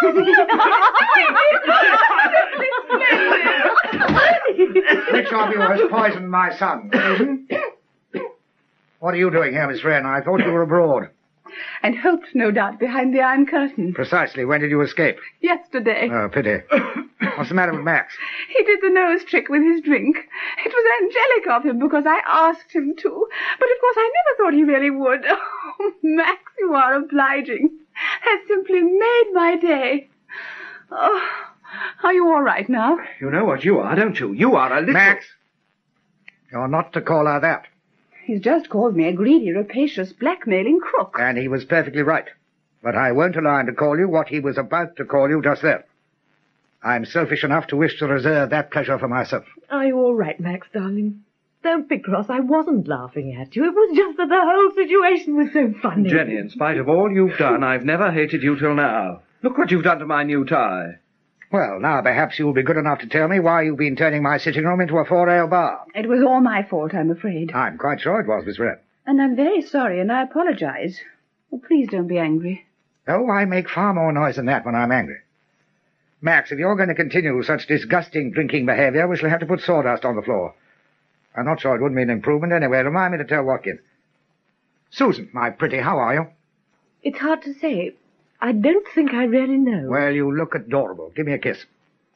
Susan. Which of you has poisoned my son? Susan? What are you doing here, Miss Wren? I thought you were abroad. And hoped, no doubt, behind the Iron Curtain. Precisely. When did you escape? Yesterday. Oh, pity. What's the matter with Max? He did the nose trick with his drink. It was angelic of him because I asked him to. But of course I never thought he really would. Oh, Max, you are obliging. Has simply made my day. Oh, are you all right now? You know what you are, don't you? You are a little... Max, you're not to call her that. He's just called me a greedy, rapacious, blackmailing crook. And he was perfectly right. But I won't allow him to call you what he was about to call you just then. I'm selfish enough to wish to reserve that pleasure for myself. Are you all right, Max, darling? Don't be cross. I wasn't laughing at you. It was just that the whole situation was so funny. Jenny, in spite of all you've done, I've never hated you till now. Look what you've done to my new tie. Well, now perhaps you'll be good enough to tell me why you've been turning my sitting room into a four-ale bar. It was all my fault, I'm afraid. I'm quite sure it was, Miss Wren. And I'm very sorry, and I apologize. Oh, please don't be angry. Oh, I make far more noise than that when I'm angry. Max, if you're going to continue such disgusting drinking behavior, we shall have to put sawdust on the floor. I'm not sure it would be an improvement anyway. Remind me to tell Watkin. Susan, my pretty, how are you? It's hard to say. I don't think I really know. Well, you look adorable. Give me a kiss.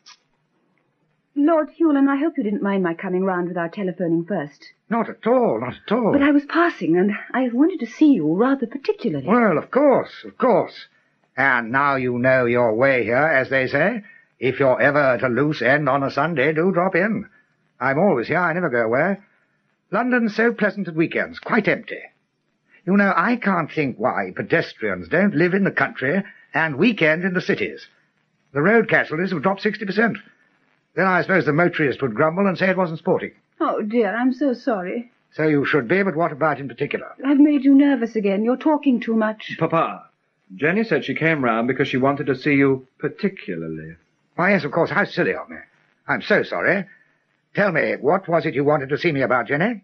Lord Hewlin, I hope you didn't mind my coming round without telephoning first. Not at all, not at all. But I was passing, and I wanted to see you rather particularly. Well, of course, of course. And now you know your way here, as they say. If you're ever at a loose end on a Sunday, do drop in. I'm always here, I never go away. London's so pleasant at weekends, quite empty. You know, I can't think why pedestrians don't live in the country and weekend in the cities. The road casualties have dropped sixty percent. Then I suppose the motorist would grumble and say it wasn't sporting. Oh, dear, I'm so sorry. So you should be, but what about in particular? I've made you nervous again. You're talking too much. Papa, Jenny said she came round because she wanted to see you particularly. Why, yes, of course, how silly of me. I'm so sorry. Tell me, what was it you wanted to see me about, Jenny?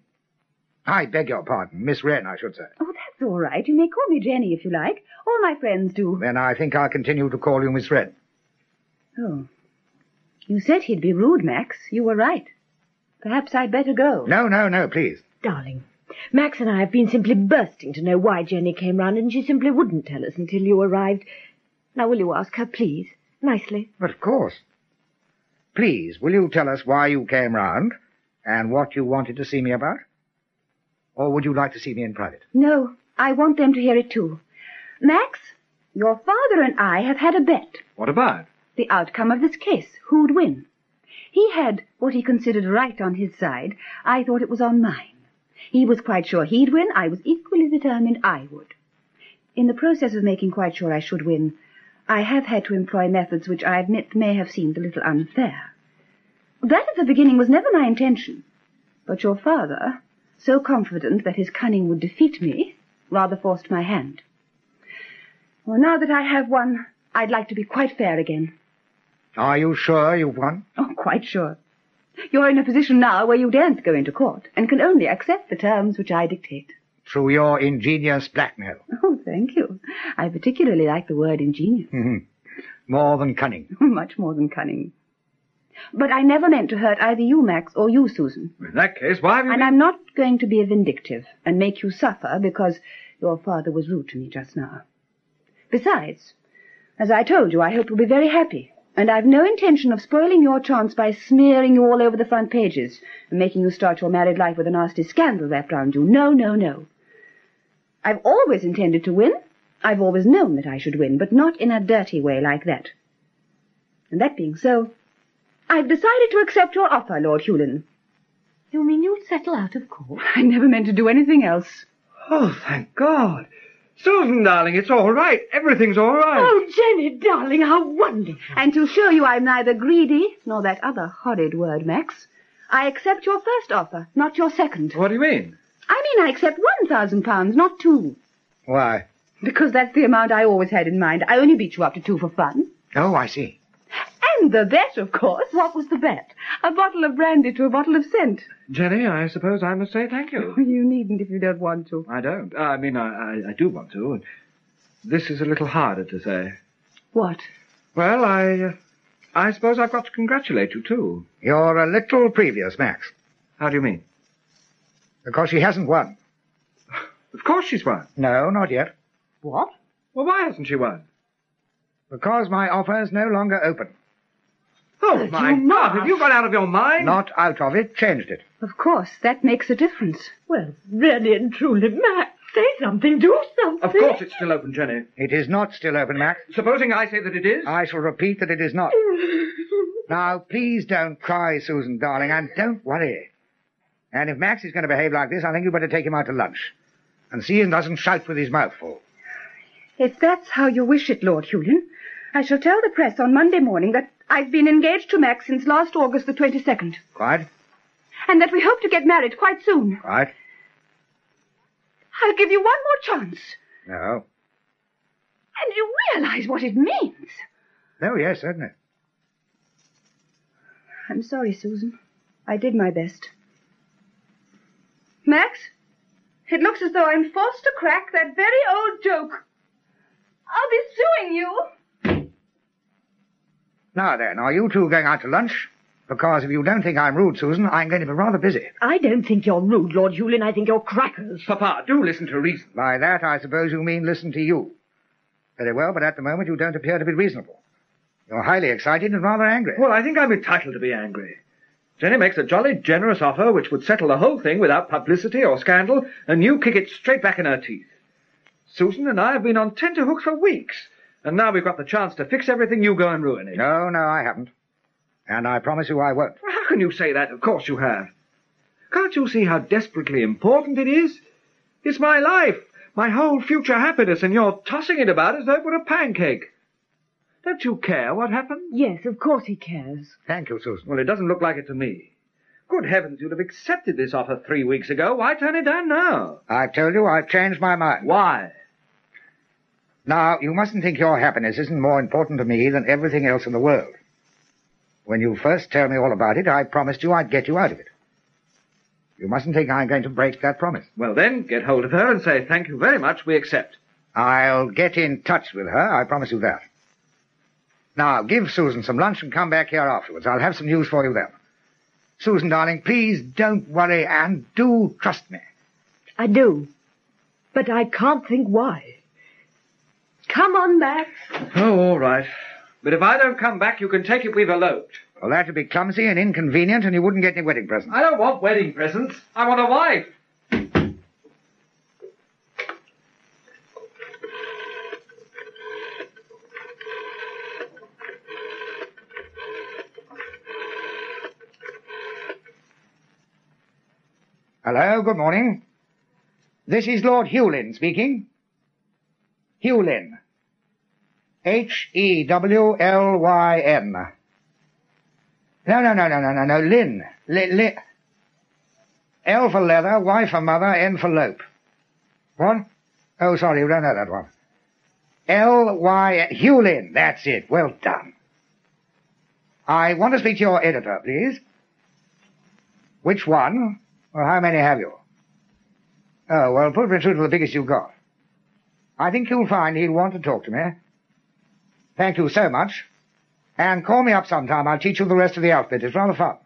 I beg your pardon, Miss Wren, I should say. Oh, that's all right. You may call me Jenny if you like. All my friends do. Then I think I'll continue to call you Miss Wren. Oh. You said he'd be rude, Max. You were right. Perhaps I'd better go. No, no, no, please. Darling, Max and I have been simply bursting to know why Jenny came round, and she simply wouldn't tell us until you arrived. Now, will you ask her, please? Nicely. But of course. Please, will you tell us why you came round and what you wanted to see me about? Or would you like to see me in private? No, I want them to hear it too. Max, your father and I have had a bet. What about? The outcome of this case. Who'd win? He had what he considered right on his side. I thought it was on mine. He was quite sure he'd win. I was equally determined I would. In the process of making quite sure I should win, I have had to employ methods which I admit may have seemed a little unfair. That at the beginning was never my intention. But your father, so confident that his cunning would defeat me, rather forced my hand. Well, now that I have won, I'd like to be quite fair again. Are you sure you've won? Oh, quite sure. You're in a position now where you daren't go into court, and can only accept the terms which I dictate. Through your ingenious blackmail. Oh, thank you. I particularly like the word ingenious. Mm-hmm. More than cunning. Much more than cunning. But I never meant to hurt either you, Max, or you, Susan. In that case, why have you... And been... I'm not going to be vindictive and make you suffer because your father was rude to me just now. Besides, as I told you, I hope you'll be very happy. And I've no intention of spoiling your chance by smearing you all over the front pages and making you start your married life with a nasty scandal wrapped round you. No, no, no. I've always intended to win. I've always known that I should win, but not in a dirty way like that. And that being so, I've decided to accept your offer, Lord Hewlin. You mean you'll settle out of court? I never meant to do anything else. Oh, thank God. Susan, darling, it's all right. Everything's all right. Oh, Jenny, darling, how wonderful. And to show you I'm neither greedy nor that other horrid word, Max, I accept your first offer, not your second. What do you mean? I mean I accept one thousand pounds, not two. Why? Because that's the amount I always had in mind. I only beat you up to two for fun. Oh, I see. And the bet, of course. What was the bet? A bottle of brandy to a bottle of scent. Jenny, I suppose I must say thank you. You needn't if you don't want to. I don't. I mean, I, I, I do want to. And this is a little harder to say. What? Well, I... Uh, I suppose I've got to congratulate you, too. You're a little previous, Max, How do you mean? because she hasn't won. Of course she's won. No, not yet. What? Well, why hasn't she won? Because my offer is no longer open. Oh, my you God, must. have you gone out of your mind? Not out of it, changed it. Of course, that makes a difference. Well, really and truly, Max, say something, do something. Of course it's still open, Jenny. It is not still open, Max. Supposing I say that it is? I shall repeat that it is not. Now, please don't cry, Susan, darling, and don't worry. And if Max is going to behave like this, I think you'd better take him out to lunch. And see he doesn't shout with his mouth full. If that's how you wish it, Lord Hulian, I shall tell the press on Monday morning that I've been engaged to Max since last August the twenty-second, Quiet, and that we hope to get married quite soon. quiet. I'll give you one more chance. No. And you realize what it means. Oh, yes, certainly. I'm sorry, Susan. I did my best. Max, it looks as though I'm forced to crack that very old joke. I'll be suing you. Now then, are you two going out to lunch? Because if you don't think I'm rude, Susan, I'm going to be rather busy. I don't think you're rude, Lord Hulian. I think you're crackers. Papa, do listen to reason. By that, I suppose you mean listen to you. Very well, but at the moment you don't appear to be reasonable. You're highly excited and rather angry. Well, I think I'm entitled to be angry. Jenny makes a jolly generous offer which would settle the whole thing without publicity or scandal, and you kick it straight back in her teeth. Susan and I have been on tenterhooks for weeks, and now we've got the chance to fix everything. You go and ruin it. No, no, I haven't. And I promise you I won't. Well, how can you say that? Of course you have. Can't you see how desperately important it is? It's my life, my whole future happiness, and you're tossing it about as though it were a pancake. Don't you care what happens? Yes, of course he cares. Thank you, Susan. Well, it doesn't look like it to me. Good heavens, you'd have accepted this offer three weeks ago. Why turn it down now? I've told you I've changed my mind. Why? Now, you mustn't think your happiness isn't more important to me than everything else in the world. When you first told me all about it, I promised you I'd get you out of it. You mustn't think I'm going to break that promise. Well, then, get hold of her and say, thank you very much, we accept. I'll get in touch with her, I promise you that. Now, give Susan some lunch and come back here afterwards. I'll have some news for you then. Susan, darling, please don't worry and do trust me. I do. But I can't think why. Come on, Max. Oh, all right. But if I don't come back, you can take it we've eloped. Well, that would be clumsy and inconvenient, and you wouldn't get any wedding presents. I don't want wedding presents. I want a wife. Hello, good morning. This is Lord Hewlin speaking. Hewlin. H E W L Y N. No, no, no, no, no, no, no, Lynn. Lynn, Lynn. L for leather, Y for mother, N for lope. What? Oh, sorry, you don't know that one. L Y Hewlin, that's it. Well done. I want to speak to your editor, please. Which one? Well, how many have you? Oh, well, put me through to the biggest you've got. I think you'll find he'll want to talk to me. Thank you so much. And call me up sometime. I'll teach you the rest of the alphabet. It's rather fun.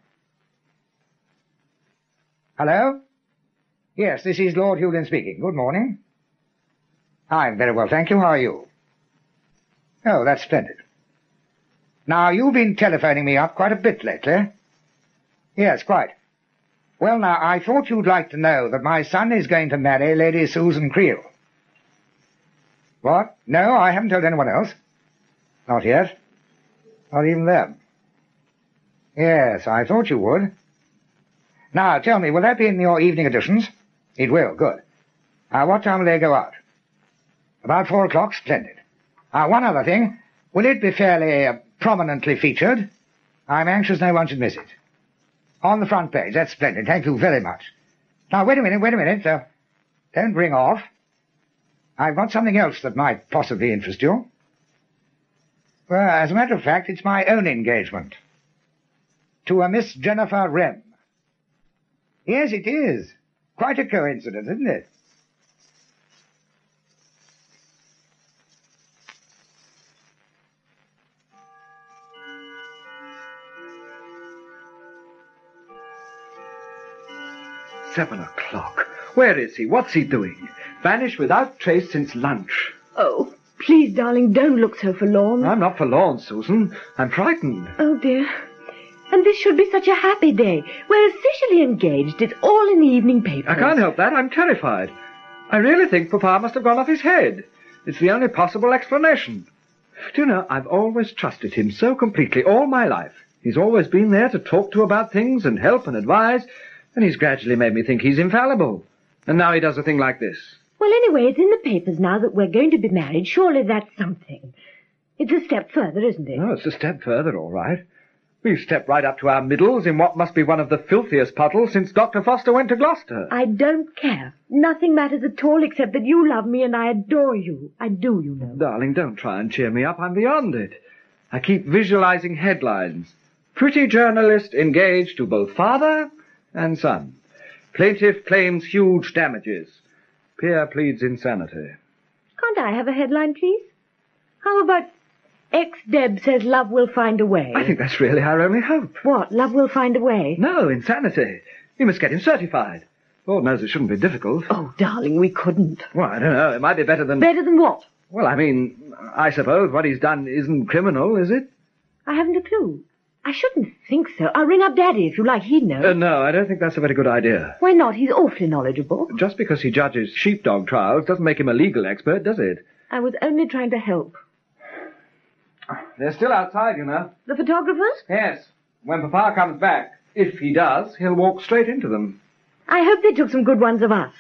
Hello? Yes, this is Lord Hewlin speaking. Good morning. I'm very well, thank you. How are you? Oh, that's splendid. Now, you've been telephoning me up quite a bit lately. Yes, quite. Well, now, I thought you'd like to know that my son is going to marry Lady Susan Creel. What? No, I haven't told anyone else. Not yet. Not even them. Yes, I thought you would. Now, tell me, will that be in your evening editions? It will, good. Now, what time will they go out? About four o'clock, splendid. Now, one other thing. Will it be fairly uh, prominently featured? I'm anxious no one should miss it. On the front page, that's splendid. Thank you very much. Now, wait a minute, wait a minute. Uh, don't ring off. I've got something else that might possibly interest you. Well, as a matter of fact, it's my own engagement. To a Miss Jennifer Wren. Yes, it is. Quite a coincidence, isn't it? Seven o'clock. Where is he? What's he doing? Vanished without trace since lunch. Oh, please, darling, don't look so forlorn. I'm not forlorn, Susan. I'm frightened. Oh, dear. And this should be such a happy day. We're officially engaged. It's all in the evening papers. I can't help that. I'm terrified. I really think Papa must have gone off his head. It's the only possible explanation. Do you know, I've always trusted him so completely all my life. He's always been there to talk to about things and help and advise, and he's gradually made me think he's infallible. And now he does a thing like this. Well, anyway, it's in the papers now that we're going to be married. Surely that's something. It's a step further, isn't it? No, it's a step further, all right. We've stepped right up to our middles in what must be one of the filthiest puddles since Doctor Foster went to Gloucester. I don't care. Nothing matters at all except that you love me and I adore you. I do, you know. Darling, don't try and cheer me up. I'm beyond it. I keep visualizing headlines. Pretty journalist engaged to both father and son. Plaintiff claims huge damages. Peer pleads insanity. Can't I have a headline, please? How about ex-Deb says love will find a way? I think that's really our only hope. What, love will find a way? No, insanity. We must get him certified. Lord knows it shouldn't be difficult. Oh, darling, we couldn't. Well, I don't know. It might be better than... Better than what? Well, I mean, I suppose what he's done isn't criminal, is it? I haven't a clue. I shouldn't think so. I'll ring up Daddy if you like. He'd know. Uh, no, I don't think that's a very good idea. Why not? He's awfully knowledgeable. Just because he judges sheepdog trials doesn't make him a legal expert, does it? I was only trying to help. They're still outside, you know. The photographers? Yes. When Papa comes back, if he does, he'll walk straight into them. I hope they took some good ones of us.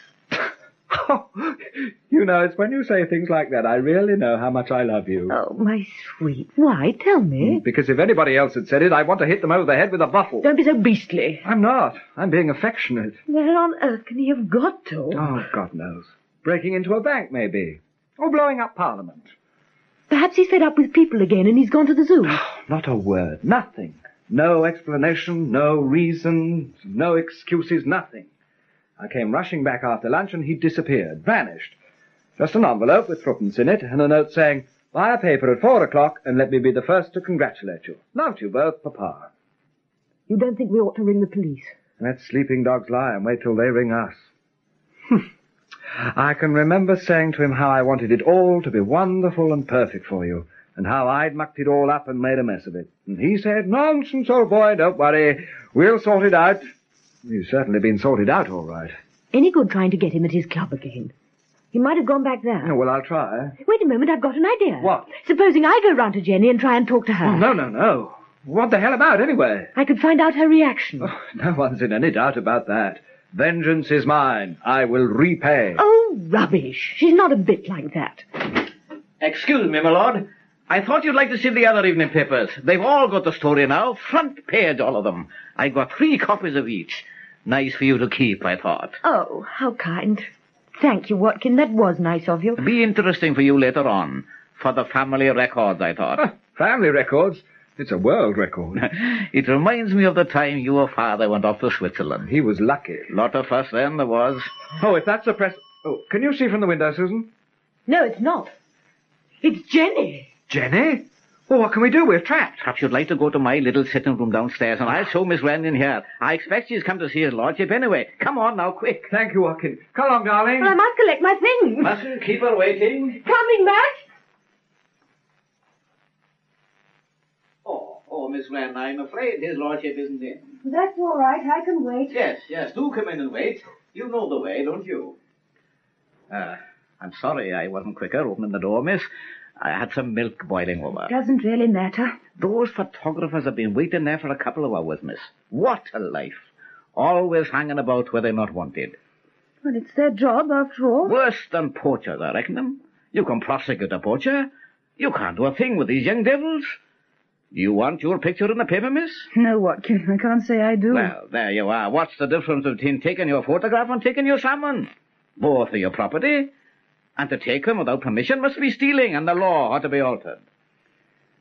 You know, it's when you say things like that I really know how much I love you. Oh, my sweet. Why? Tell me. Because if anybody else had said it, I'd want to hit them over the head with a bottle. Don't be so beastly. I'm not. I'm being affectionate. Where on earth can he have got to? Oh, God knows. Breaking into a bank, maybe. Or blowing up Parliament. Perhaps he's fed up with people again and he's gone to the zoo. Not a word. Nothing. No explanation, no reason, no excuses, nothing. I came rushing back after lunch and he'd disappeared, vanished. Just an envelope with threepence in it and a note saying, buy a paper at four o'clock and let me be the first to congratulate you. Love to you both, Papa. You don't think we ought to ring the police? Let sleeping dogs lie and wait till they ring us. I can remember saying to him how I wanted it all to be wonderful and perfect for you, and how I'd mucked it all up and made a mess of it. And he said, nonsense, old boy, don't worry. We'll sort it out. He's certainly been sorted out all right. Any good trying to get him at his club again? He might have gone back there. Oh, well, I'll try. Wait a moment, I've got an idea. What? Supposing I go round to Jenny and try and talk to her. Oh, no, no, no. What the hell about, anyway? I could find out her reaction. Oh, no one's in any doubt about that. Vengeance is mine. I will repay. Oh, rubbish. She's not a bit like that. Excuse me, my lord. I thought you'd like to see the other evening papers. They've all got the story now. Front page, all of them. I got three copies of each. Nice for you to keep, I thought. Oh, how kind. Thank you, Watkin. That was nice of you. Be interesting for you later on. For the family records, I thought. Huh, family records? It's a world record. It reminds me of the time your father went off to Switzerland. He was lucky. Lot of fuss then, there was. Oh, if that's a press... Oh, can you see from the window, Susan? No, it's not. It's Jenny. Jenny? Well, what can we do? We're trapped. Perhaps you'd like to go to my little sitting room downstairs, and I'll show Miss Wren in here. I expect she's come to see his lordship anyway. Come on now, quick. Thank you, Watkin. Come along, darling. Well, I must collect my things. Mustn't keep her waiting. Coming, Max. Oh, oh, Miss Wren, I'm afraid his lordship isn't in. That's all right. I can wait. Yes, yes, do come in and wait. You know the way, don't you? Uh, I'm sorry I wasn't quicker opening the door, miss. I had some milk boiling over. Doesn't really matter. Those photographers have been waiting there for a couple of hours, miss. What a life. Always hanging about where they're not wanted. Well, it's their job, after all. Worse than poachers, I reckon them. You can prosecute a poacher. You can't do a thing with these young devils. Do you want your picture in the paper, miss? No, Watkin, I can't say I do. Well, there you are. What's the difference between taking your photograph and taking your salmon? Both are your property. And to take them without permission must be stealing, and the law ought to be altered.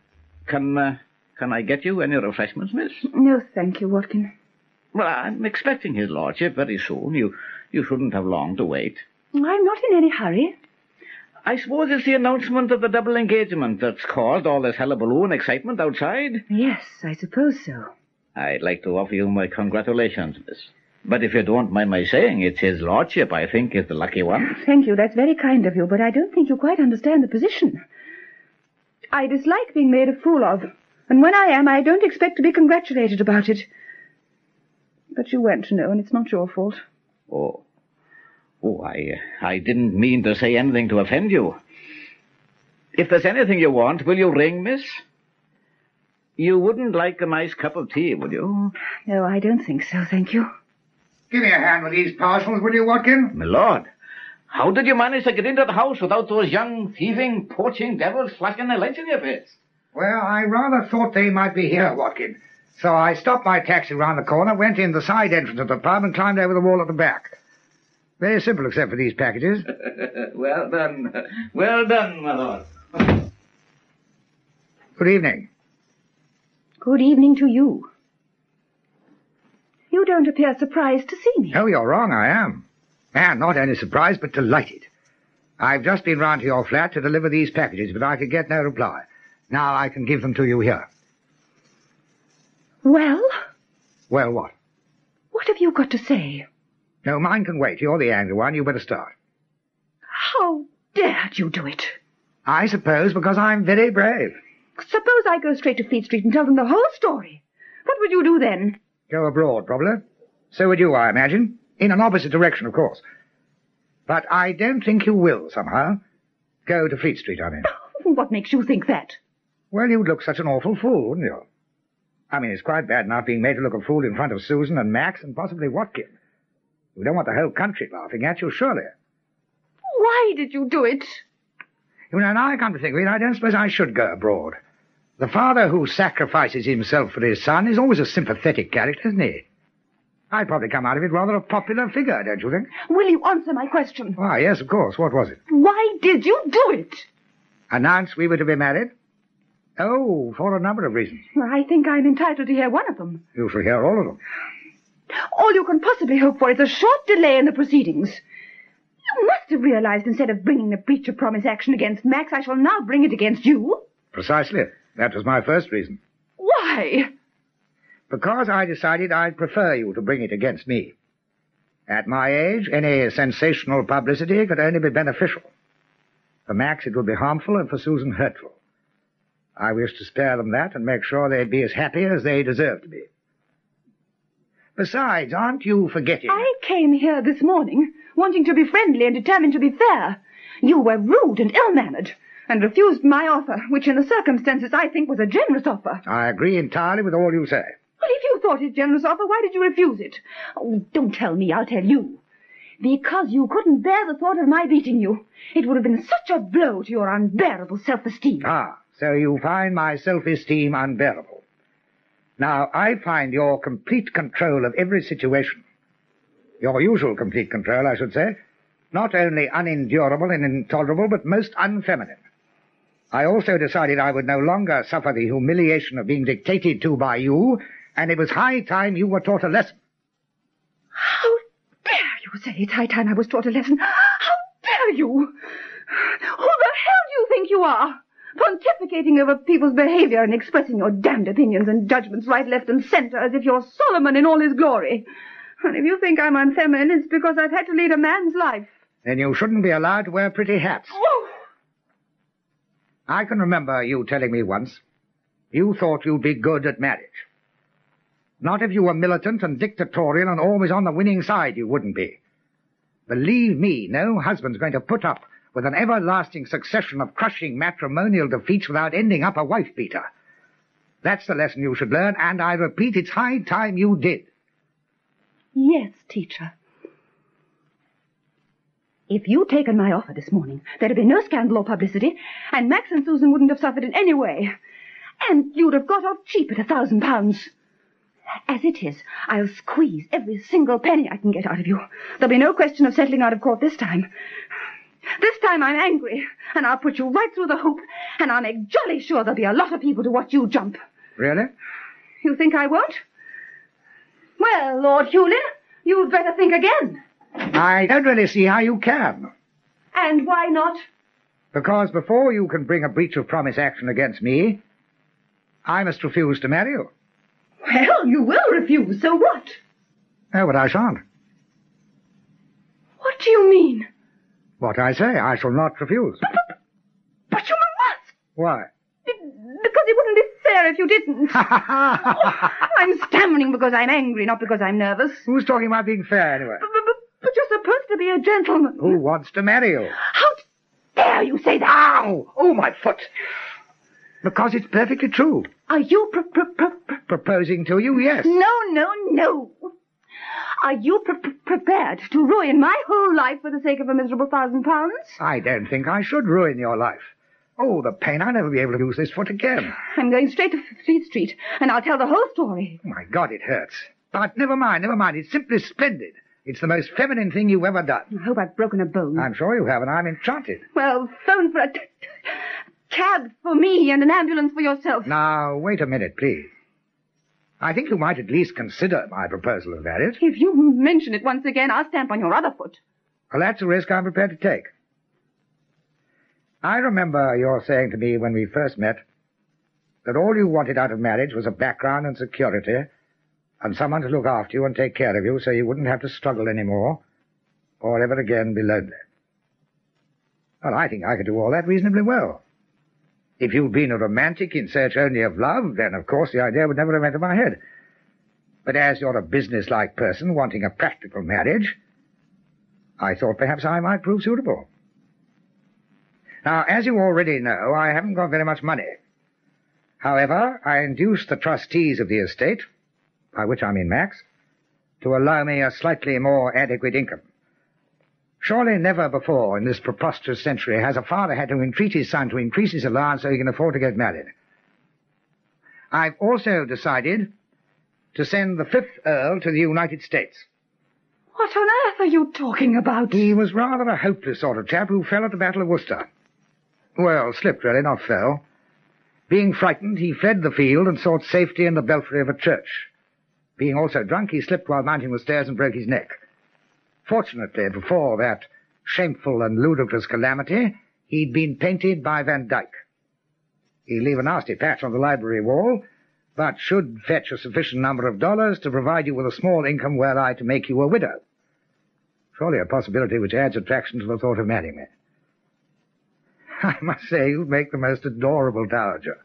Can, uh, can I get you any refreshments, miss? No, thank you, Watkin. Well, I'm expecting his lordship very soon. You, you shouldn't have long to wait. I'm not in any hurry. I suppose it's the announcement of the double engagement that's caused all this hullabaloo and excitement outside? Yes, I suppose so. I'd like to offer you my congratulations, miss. But if you don't mind my saying, it's his lordship, I think, is the lucky one. Thank you, that's very kind of you, but I don't think you quite understand the position. I dislike being made a fool of, and when I am, I don't expect to be congratulated about it. But you weren't to know, and it's not your fault. Oh. Oh, I, I didn't mean to say anything to offend you. If there's anything you want, will you ring, miss? You wouldn't like a nice cup of tea, would you? No, I don't think so, thank you. Give me a hand with these parcels, will you, Watkin? My lord, how did you manage to get into the house without those young, thieving, poaching devils flashing their lights in your face? Well, I rather thought they might be here, Watkin. So I stopped my taxi round the corner, went in the side entrance of the pub, and climbed over the wall at the back. Very simple, except for these packages. Well done. Well done, my lord. Good evening. Good evening to you. You don't appear surprised to see me. Oh, you're wrong, I am. And not only surprised, but delighted. I've just been round to your flat to deliver these packages, but I could get no reply. Now I can give them to you here. Well? Well, what? What have you got to say? No, mine can wait. You're the angry one. You better start. How dared you do it? I suppose because I'm very brave. Suppose I go straight to Fleet Street and tell them the whole story. What would you do then? Go abroad, probably. So would you, I imagine. In an opposite direction, of course. But I don't think you will, somehow. Go to Fleet Street, I mean. What makes you think that? Well, you'd look such an awful fool, wouldn't you? I mean, it's quite bad enough being made to look a fool in front of Susan and Max and possibly Watkin. You don't want the whole country laughing at you, surely. Why did you do it? You know, now I come to think of it, I don't suppose I should go abroad. The father who sacrifices himself for his son is always a sympathetic character, isn't he? I'd probably come out of it rather a popular figure, don't you think? Will you answer my question? Why, yes, of course. What was it? Why did you do it? Announce we were to be married? Oh, for a number of reasons. I think I'm entitled to hear one of them. You shall hear all of them. All you can possibly hope for is a short delay in the proceedings. You must have realized instead of bringing the breach of promise action against Max, I shall now bring it against you. Precisely. That was my first reason. Why? Because I decided I'd prefer you to bring it against me. At my age, any sensational publicity could only be beneficial. For Max, it would be harmful, and for Susan, hurtful. I wish to spare them that and make sure they'd be as happy as they deserve to be. Besides, aren't you forgetting... I came here this morning, wanting to be friendly and determined to be fair. You were rude and ill-mannered, and refused my offer, which in the circumstances I think was a generous offer. I agree entirely with all you say. Well, if you thought it a generous offer, why did you refuse it? Oh, don't tell me, I'll tell you. Because you couldn't bear the thought of my beating you. It would have been such a blow to your unbearable self-esteem. Ah, so you find my self-esteem unbearable. Now, I find your complete control of every situation, your usual complete control, I should say, not only unendurable and intolerable, but most unfeminine. I also decided I would no longer suffer the humiliation of being dictated to by you, and it was high time you were taught a lesson. How dare you say it's high time I was taught a lesson? How dare you? Who the hell do you think you are? Pontificating over people's behavior and expressing your damned opinions and judgments right, left, and center as if you're Solomon in all his glory. And if you think I'm unfeminine, it's because I've had to lead a man's life. Then you shouldn't be allowed to wear pretty hats. Oh! I can remember you telling me once you thought you'd be good at marriage. Not if you were militant and dictatorial and always on the winning side, you wouldn't be. Believe me, no husband's going to put up with an everlasting succession of crushing matrimonial defeats without ending up a wife-beater. That's the lesson you should learn, and I repeat, it's high time you did. Yes, teacher. If you'd taken my offer this morning, there'd have been no scandal or publicity, and Max and Susan wouldn't have suffered in any way. And you'd have got off cheap at a thousand pounds. As it is, I'll squeeze every single penny I can get out of you. There'll be no question of settling out of court this time. This time I'm angry, and I'll put you right through the hoop, And I'll make jolly sure there'll be a lot of people to watch you jump. Really? You think I won't? Well, Lord Hewlin, you'd better think again. I don't really see how you can. And why not? Because before you can bring a breach of promise action against me, I must refuse to marry you. Well, you will refuse, so what? Oh, but I shan't. What do you mean? What I say, I shall not refuse. But, but, but you must. Why? Be- because it wouldn't be fair if you didn't. Oh, I'm stammering because I'm angry, not because I'm nervous. Who's talking about being fair, anyway? But, but, but you're supposed to be a gentleman. Who wants to marry you? How dare you say that? Ow! Oh, my foot! Because it's perfectly true. Are you pr- pr- pr- pr- Proposing to you, yes. No, no, no. Are you pre- pre- prepared to ruin my whole life for the sake of a miserable thousand pounds? I don't think I should ruin your life. Oh, the pain. I'll never be able to use this foot again. I'm going straight to Fleet Street, and I'll tell the whole story. Oh, my God, it hurts. But never mind, never mind. It's simply splendid. It's the most feminine thing you've ever done. I hope I've broken a bone. I'm sure you have, and I'm enchanted. Well, phone for a t- t- cab for me and an ambulance for yourself. Now, wait a minute, please. I think you might at least consider my proposal of marriage. If you mention it once again, I'll stamp on your other foot. Well, that's a risk I'm prepared to take. I remember your saying to me when we first met that all you wanted out of marriage was a background and security and someone to look after you and take care of you so you wouldn't have to struggle anymore or ever again be lonely. Well, I think I could do all that reasonably well. If you'd been a romantic in search only of love, then, of course, the idea would never have entered my head. But as you're a business-like person wanting a practical marriage, I thought perhaps I might prove suitable. Now, as you already know, I haven't got very much money. However, I induced the trustees of the estate, by which I mean Max, to allow me a slightly more adequate income. Surely never before in this preposterous century has a father had to entreat his son to increase his allowance so he can afford to get married. I've also decided to send the fifth Earl to the United States. What on earth are you talking about? He was rather a hopeless sort of chap who fell at the Battle of Worcester. Well, slipped really, not fell. Being frightened, he fled the field and sought safety in the belfry of a church. Being also drunk, he slipped while mounting the stairs and broke his neck. Fortunately, before that shameful and ludicrous calamity, he'd been painted by Van Dyck. He'd leave a nasty patch on the library wall, but should fetch a sufficient number of dollars to provide you with a small income were I to make you a widow. Surely a possibility which adds attraction to the thought of marrying me. I must say you make the most adorable dowager.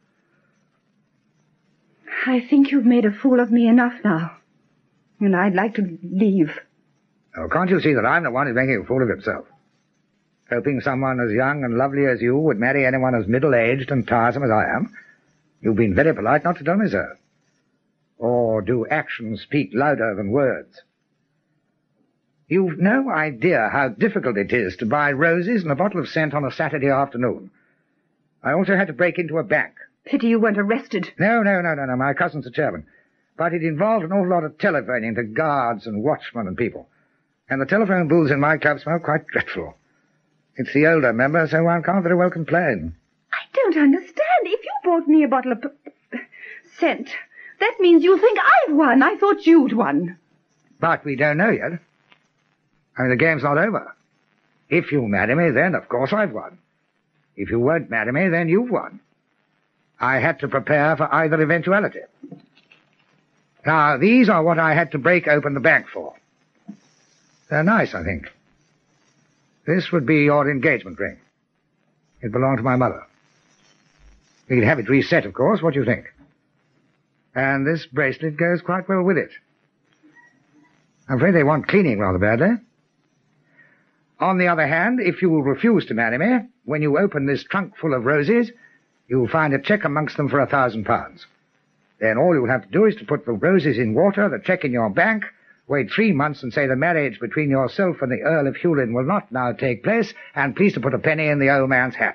I think you've made a fool of me enough now, and I'd like to leave. Oh, can't you see that I'm the one who's making a fool of himself? Hoping someone as young and lovely as you would marry anyone as middle-aged and tiresome as I am. You've been very polite not to tell me so. Or do actions speak louder than words? You've no idea how difficult it is to buy roses and a bottle of scent on a Saturday afternoon. I also had to break into a bank. Pity you weren't arrested. No, no, no, no, no. My cousin's a chairman. But it involved an awful lot of telephoning to guards and watchmen and people. And the telephone booths in my club smell quite dreadful. It's the older member, so one can't very well complain. I don't understand. If you bought me a bottle of p- scent, that means you think I've won. I thought you'd won. But we don't know yet. I mean, the game's not over. If you marry me, then, of course, I've won. If you won't marry me, then you've won. I had to prepare for either eventuality. Now, these are what I had to break open the bank for. They're nice, I think. This would be your engagement ring. It belonged to my mother. You can have it reset, of course. What do you think? And this bracelet goes quite well with it. I'm afraid they want cleaning rather badly. On the other hand, if you will refuse to marry me, when you open this trunk full of roses, you'll find a cheque amongst them for a thousand pounds. Then all you'll have to do is to put the roses in water, the cheque in your bank, wait three months and say the marriage between yourself and the Earl of Hewlin will not now take place, and please to put a penny in the old man's hat.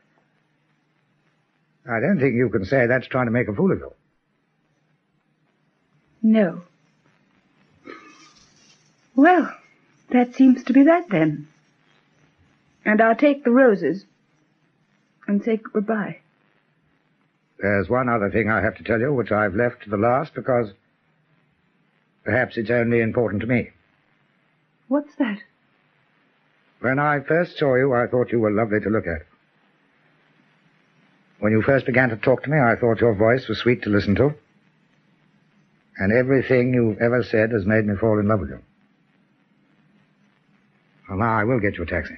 I don't think you can say that's trying to make a fool of you. No. Well, that seems to be that then. And I'll take the roses. and say goodbye. There's one other thing I have to tell you, which I've left to the last, because perhaps it's only important to me. What's that? When I first saw you, I thought you were lovely to look at. When you first began to talk to me, I thought your voice was sweet to listen to. And everything you've ever said has made me fall in love with you. Well, now I will get you a taxi.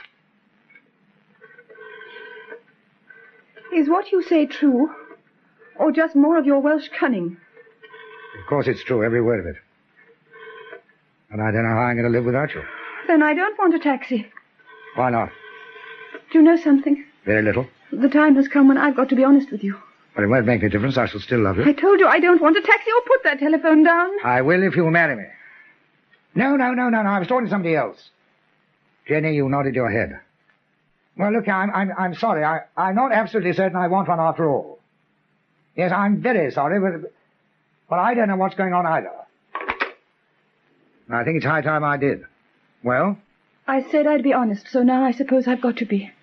Is what you say true? Or just more of your Welsh cunning? Of course it's true, every word of it. And I don't know how I'm going to live without you. Then I don't want a taxi. Why not? Do you know something? Very little. The time has come when I've got to be honest with you. But it won't make any difference. I shall still love you. I told you I don't want a taxi. Oh, put that telephone down. I will if you'll marry me. No, no, no, no, no. I was talking to somebody else. Jenny, you nodded your head. Well, look, I'm, I'm, I'm sorry. I, I'm not absolutely certain I want one after all. Yes, I'm very sorry, but, but I don't know what's going on either. I think it's high time I did. Well? I said I'd be honest, so now I suppose I've got to be.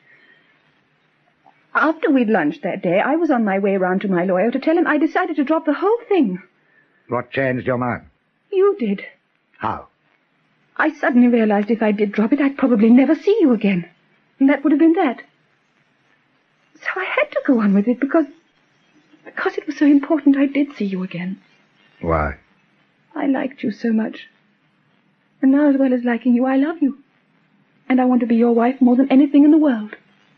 After we'd lunched that day, I was on my way round to my lawyer to tell him I decided to drop the whole thing. What changed your mind? You did. How? I suddenly realized if I did drop it, I'd probably never see you again. And that would have been that. So I had to go on with it because... because it was so important I did see you again. Why? I liked you so much. And now, as well as liking you, I love you. And I want to be your wife more than anything in the world.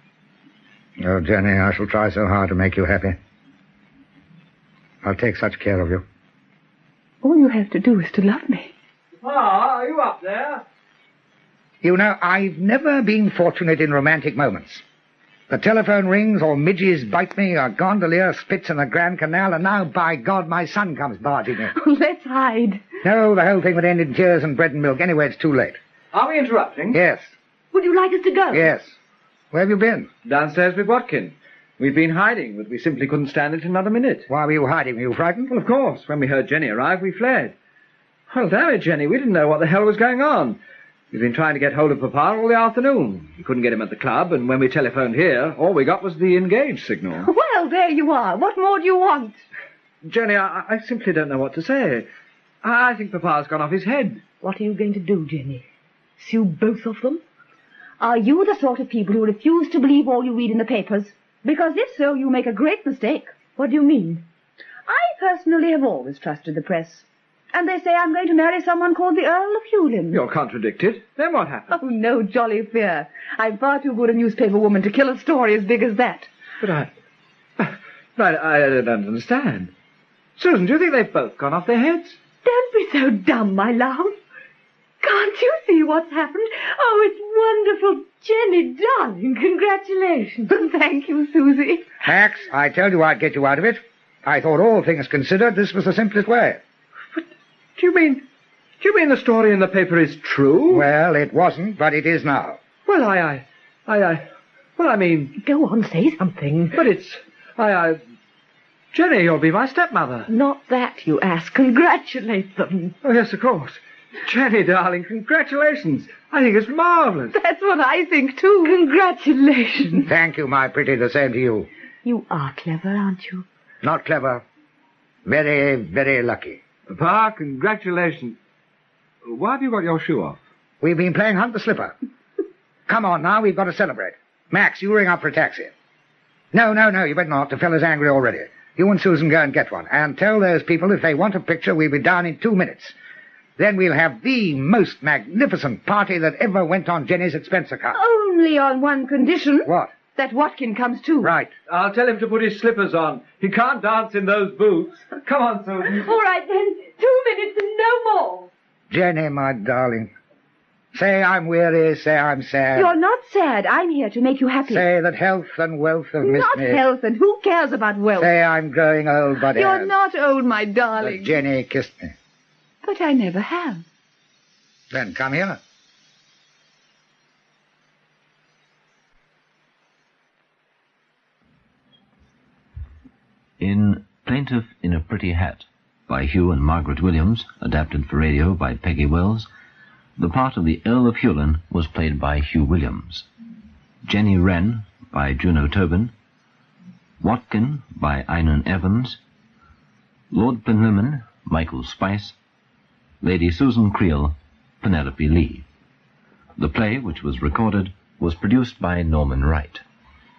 Oh, Jenny, I shall try so hard to make you happy. I'll take such care of you. All you have to do is to love me. Ah, are you up there? You know, I've never been fortunate in romantic moments. The telephone rings, or midges bite me, or gondolier spits in the Grand Canal, and now, by God, my son comes barging in. Let's hide. No, the whole thing would end in tears and bread and milk. Anyway, it's too late. Are we interrupting? Yes, Would you like us to go? yes. Where have you been? Downstairs with Watkin. We've been hiding, but we simply couldn't stand it another minute. Why were you hiding? Were you frightened? Well, of course. When we heard Jenny arrive, we fled. Well, damn it, Jenny, we didn't know what the hell was going on. We've been trying to get hold of Papa all the afternoon. We couldn't get him at the club, and when we telephoned here, all we got was the engaged signal. Well, there you are. What more do you want? Jenny, I, I simply don't know what to say. I think Papa's gone off his head. What are you going to do, Jenny? Sue both of them? Are you the sort of people who refuse to believe all you read in the papers? Because if so, you make a great mistake. What do you mean? I personally have always trusted the press. And they say I'm going to marry someone called the Earl of Hewlin. You're contradicted. Then what happened? Oh, no jolly fear. I'm far too good a newspaper woman to kill a story as big as that. But I... I, I don't understand. Susan, do you think they've both gone off their heads? Don't be so dumb, my love. Can't you see what's happened? Oh, it's wonderful. Jenny, darling, congratulations. Thank you, Susie. Max, I told you I'd get you out of it. I thought, all things considered, this was the simplest way. Do you mean... Do you mean the story in the paper is true? Well, it wasn't, but it is now. Well, I... I... I... I well, I mean... Go on, say something. But it's... I... I... Jenny, you'll be my stepmother. Not that, you ass. Congratulate them. Oh, yes, of course. Jenny, darling, congratulations. I think it's marvellous. That's what I think, too. Congratulations. Thank you, my pretty, the same to you. You are clever, aren't you? Not clever. Very, very lucky. Papa, congratulations. Why have you got your shoe off? We've been playing Hunt the Slipper. Come on now, we've got to celebrate. Max, you ring up for a taxi. No, no, no, you better not. The fellow's angry already. You and Susan go and get one. And tell those people if they want a picture, we'll be down in two minutes. Then we'll have the most magnificent party that ever went on Jenny's expense account. Only on one condition. What? That Watkin comes too. Right. I'll tell him to put his slippers on. He can't dance in those boots. Come on, Susan. All right, then. Two minutes and no more. Jenny, my darling. Say I'm weary, say I'm sad. You're not sad. I'm here to make you happy. Say that health and wealth have missed Not me. health, and who cares about wealth? Say I'm growing old, but You're as- not old, my that darling. Jenny kissed me. But I never have. Then come here. In Plaintiff in a Pretty Hat, by Hugh and Margaret Williams, adapted for radio by Peggy Wells, the part of the Earl of Hewlin was played by Hugh Williams. Jenny Wren, by Juno Tobin, Watkin by Einan Evans, Lord Plinlimmon, Michael Spice, Lady Susan Creel, Penelope Lee. The play, which was recorded, was produced by Norman Wright.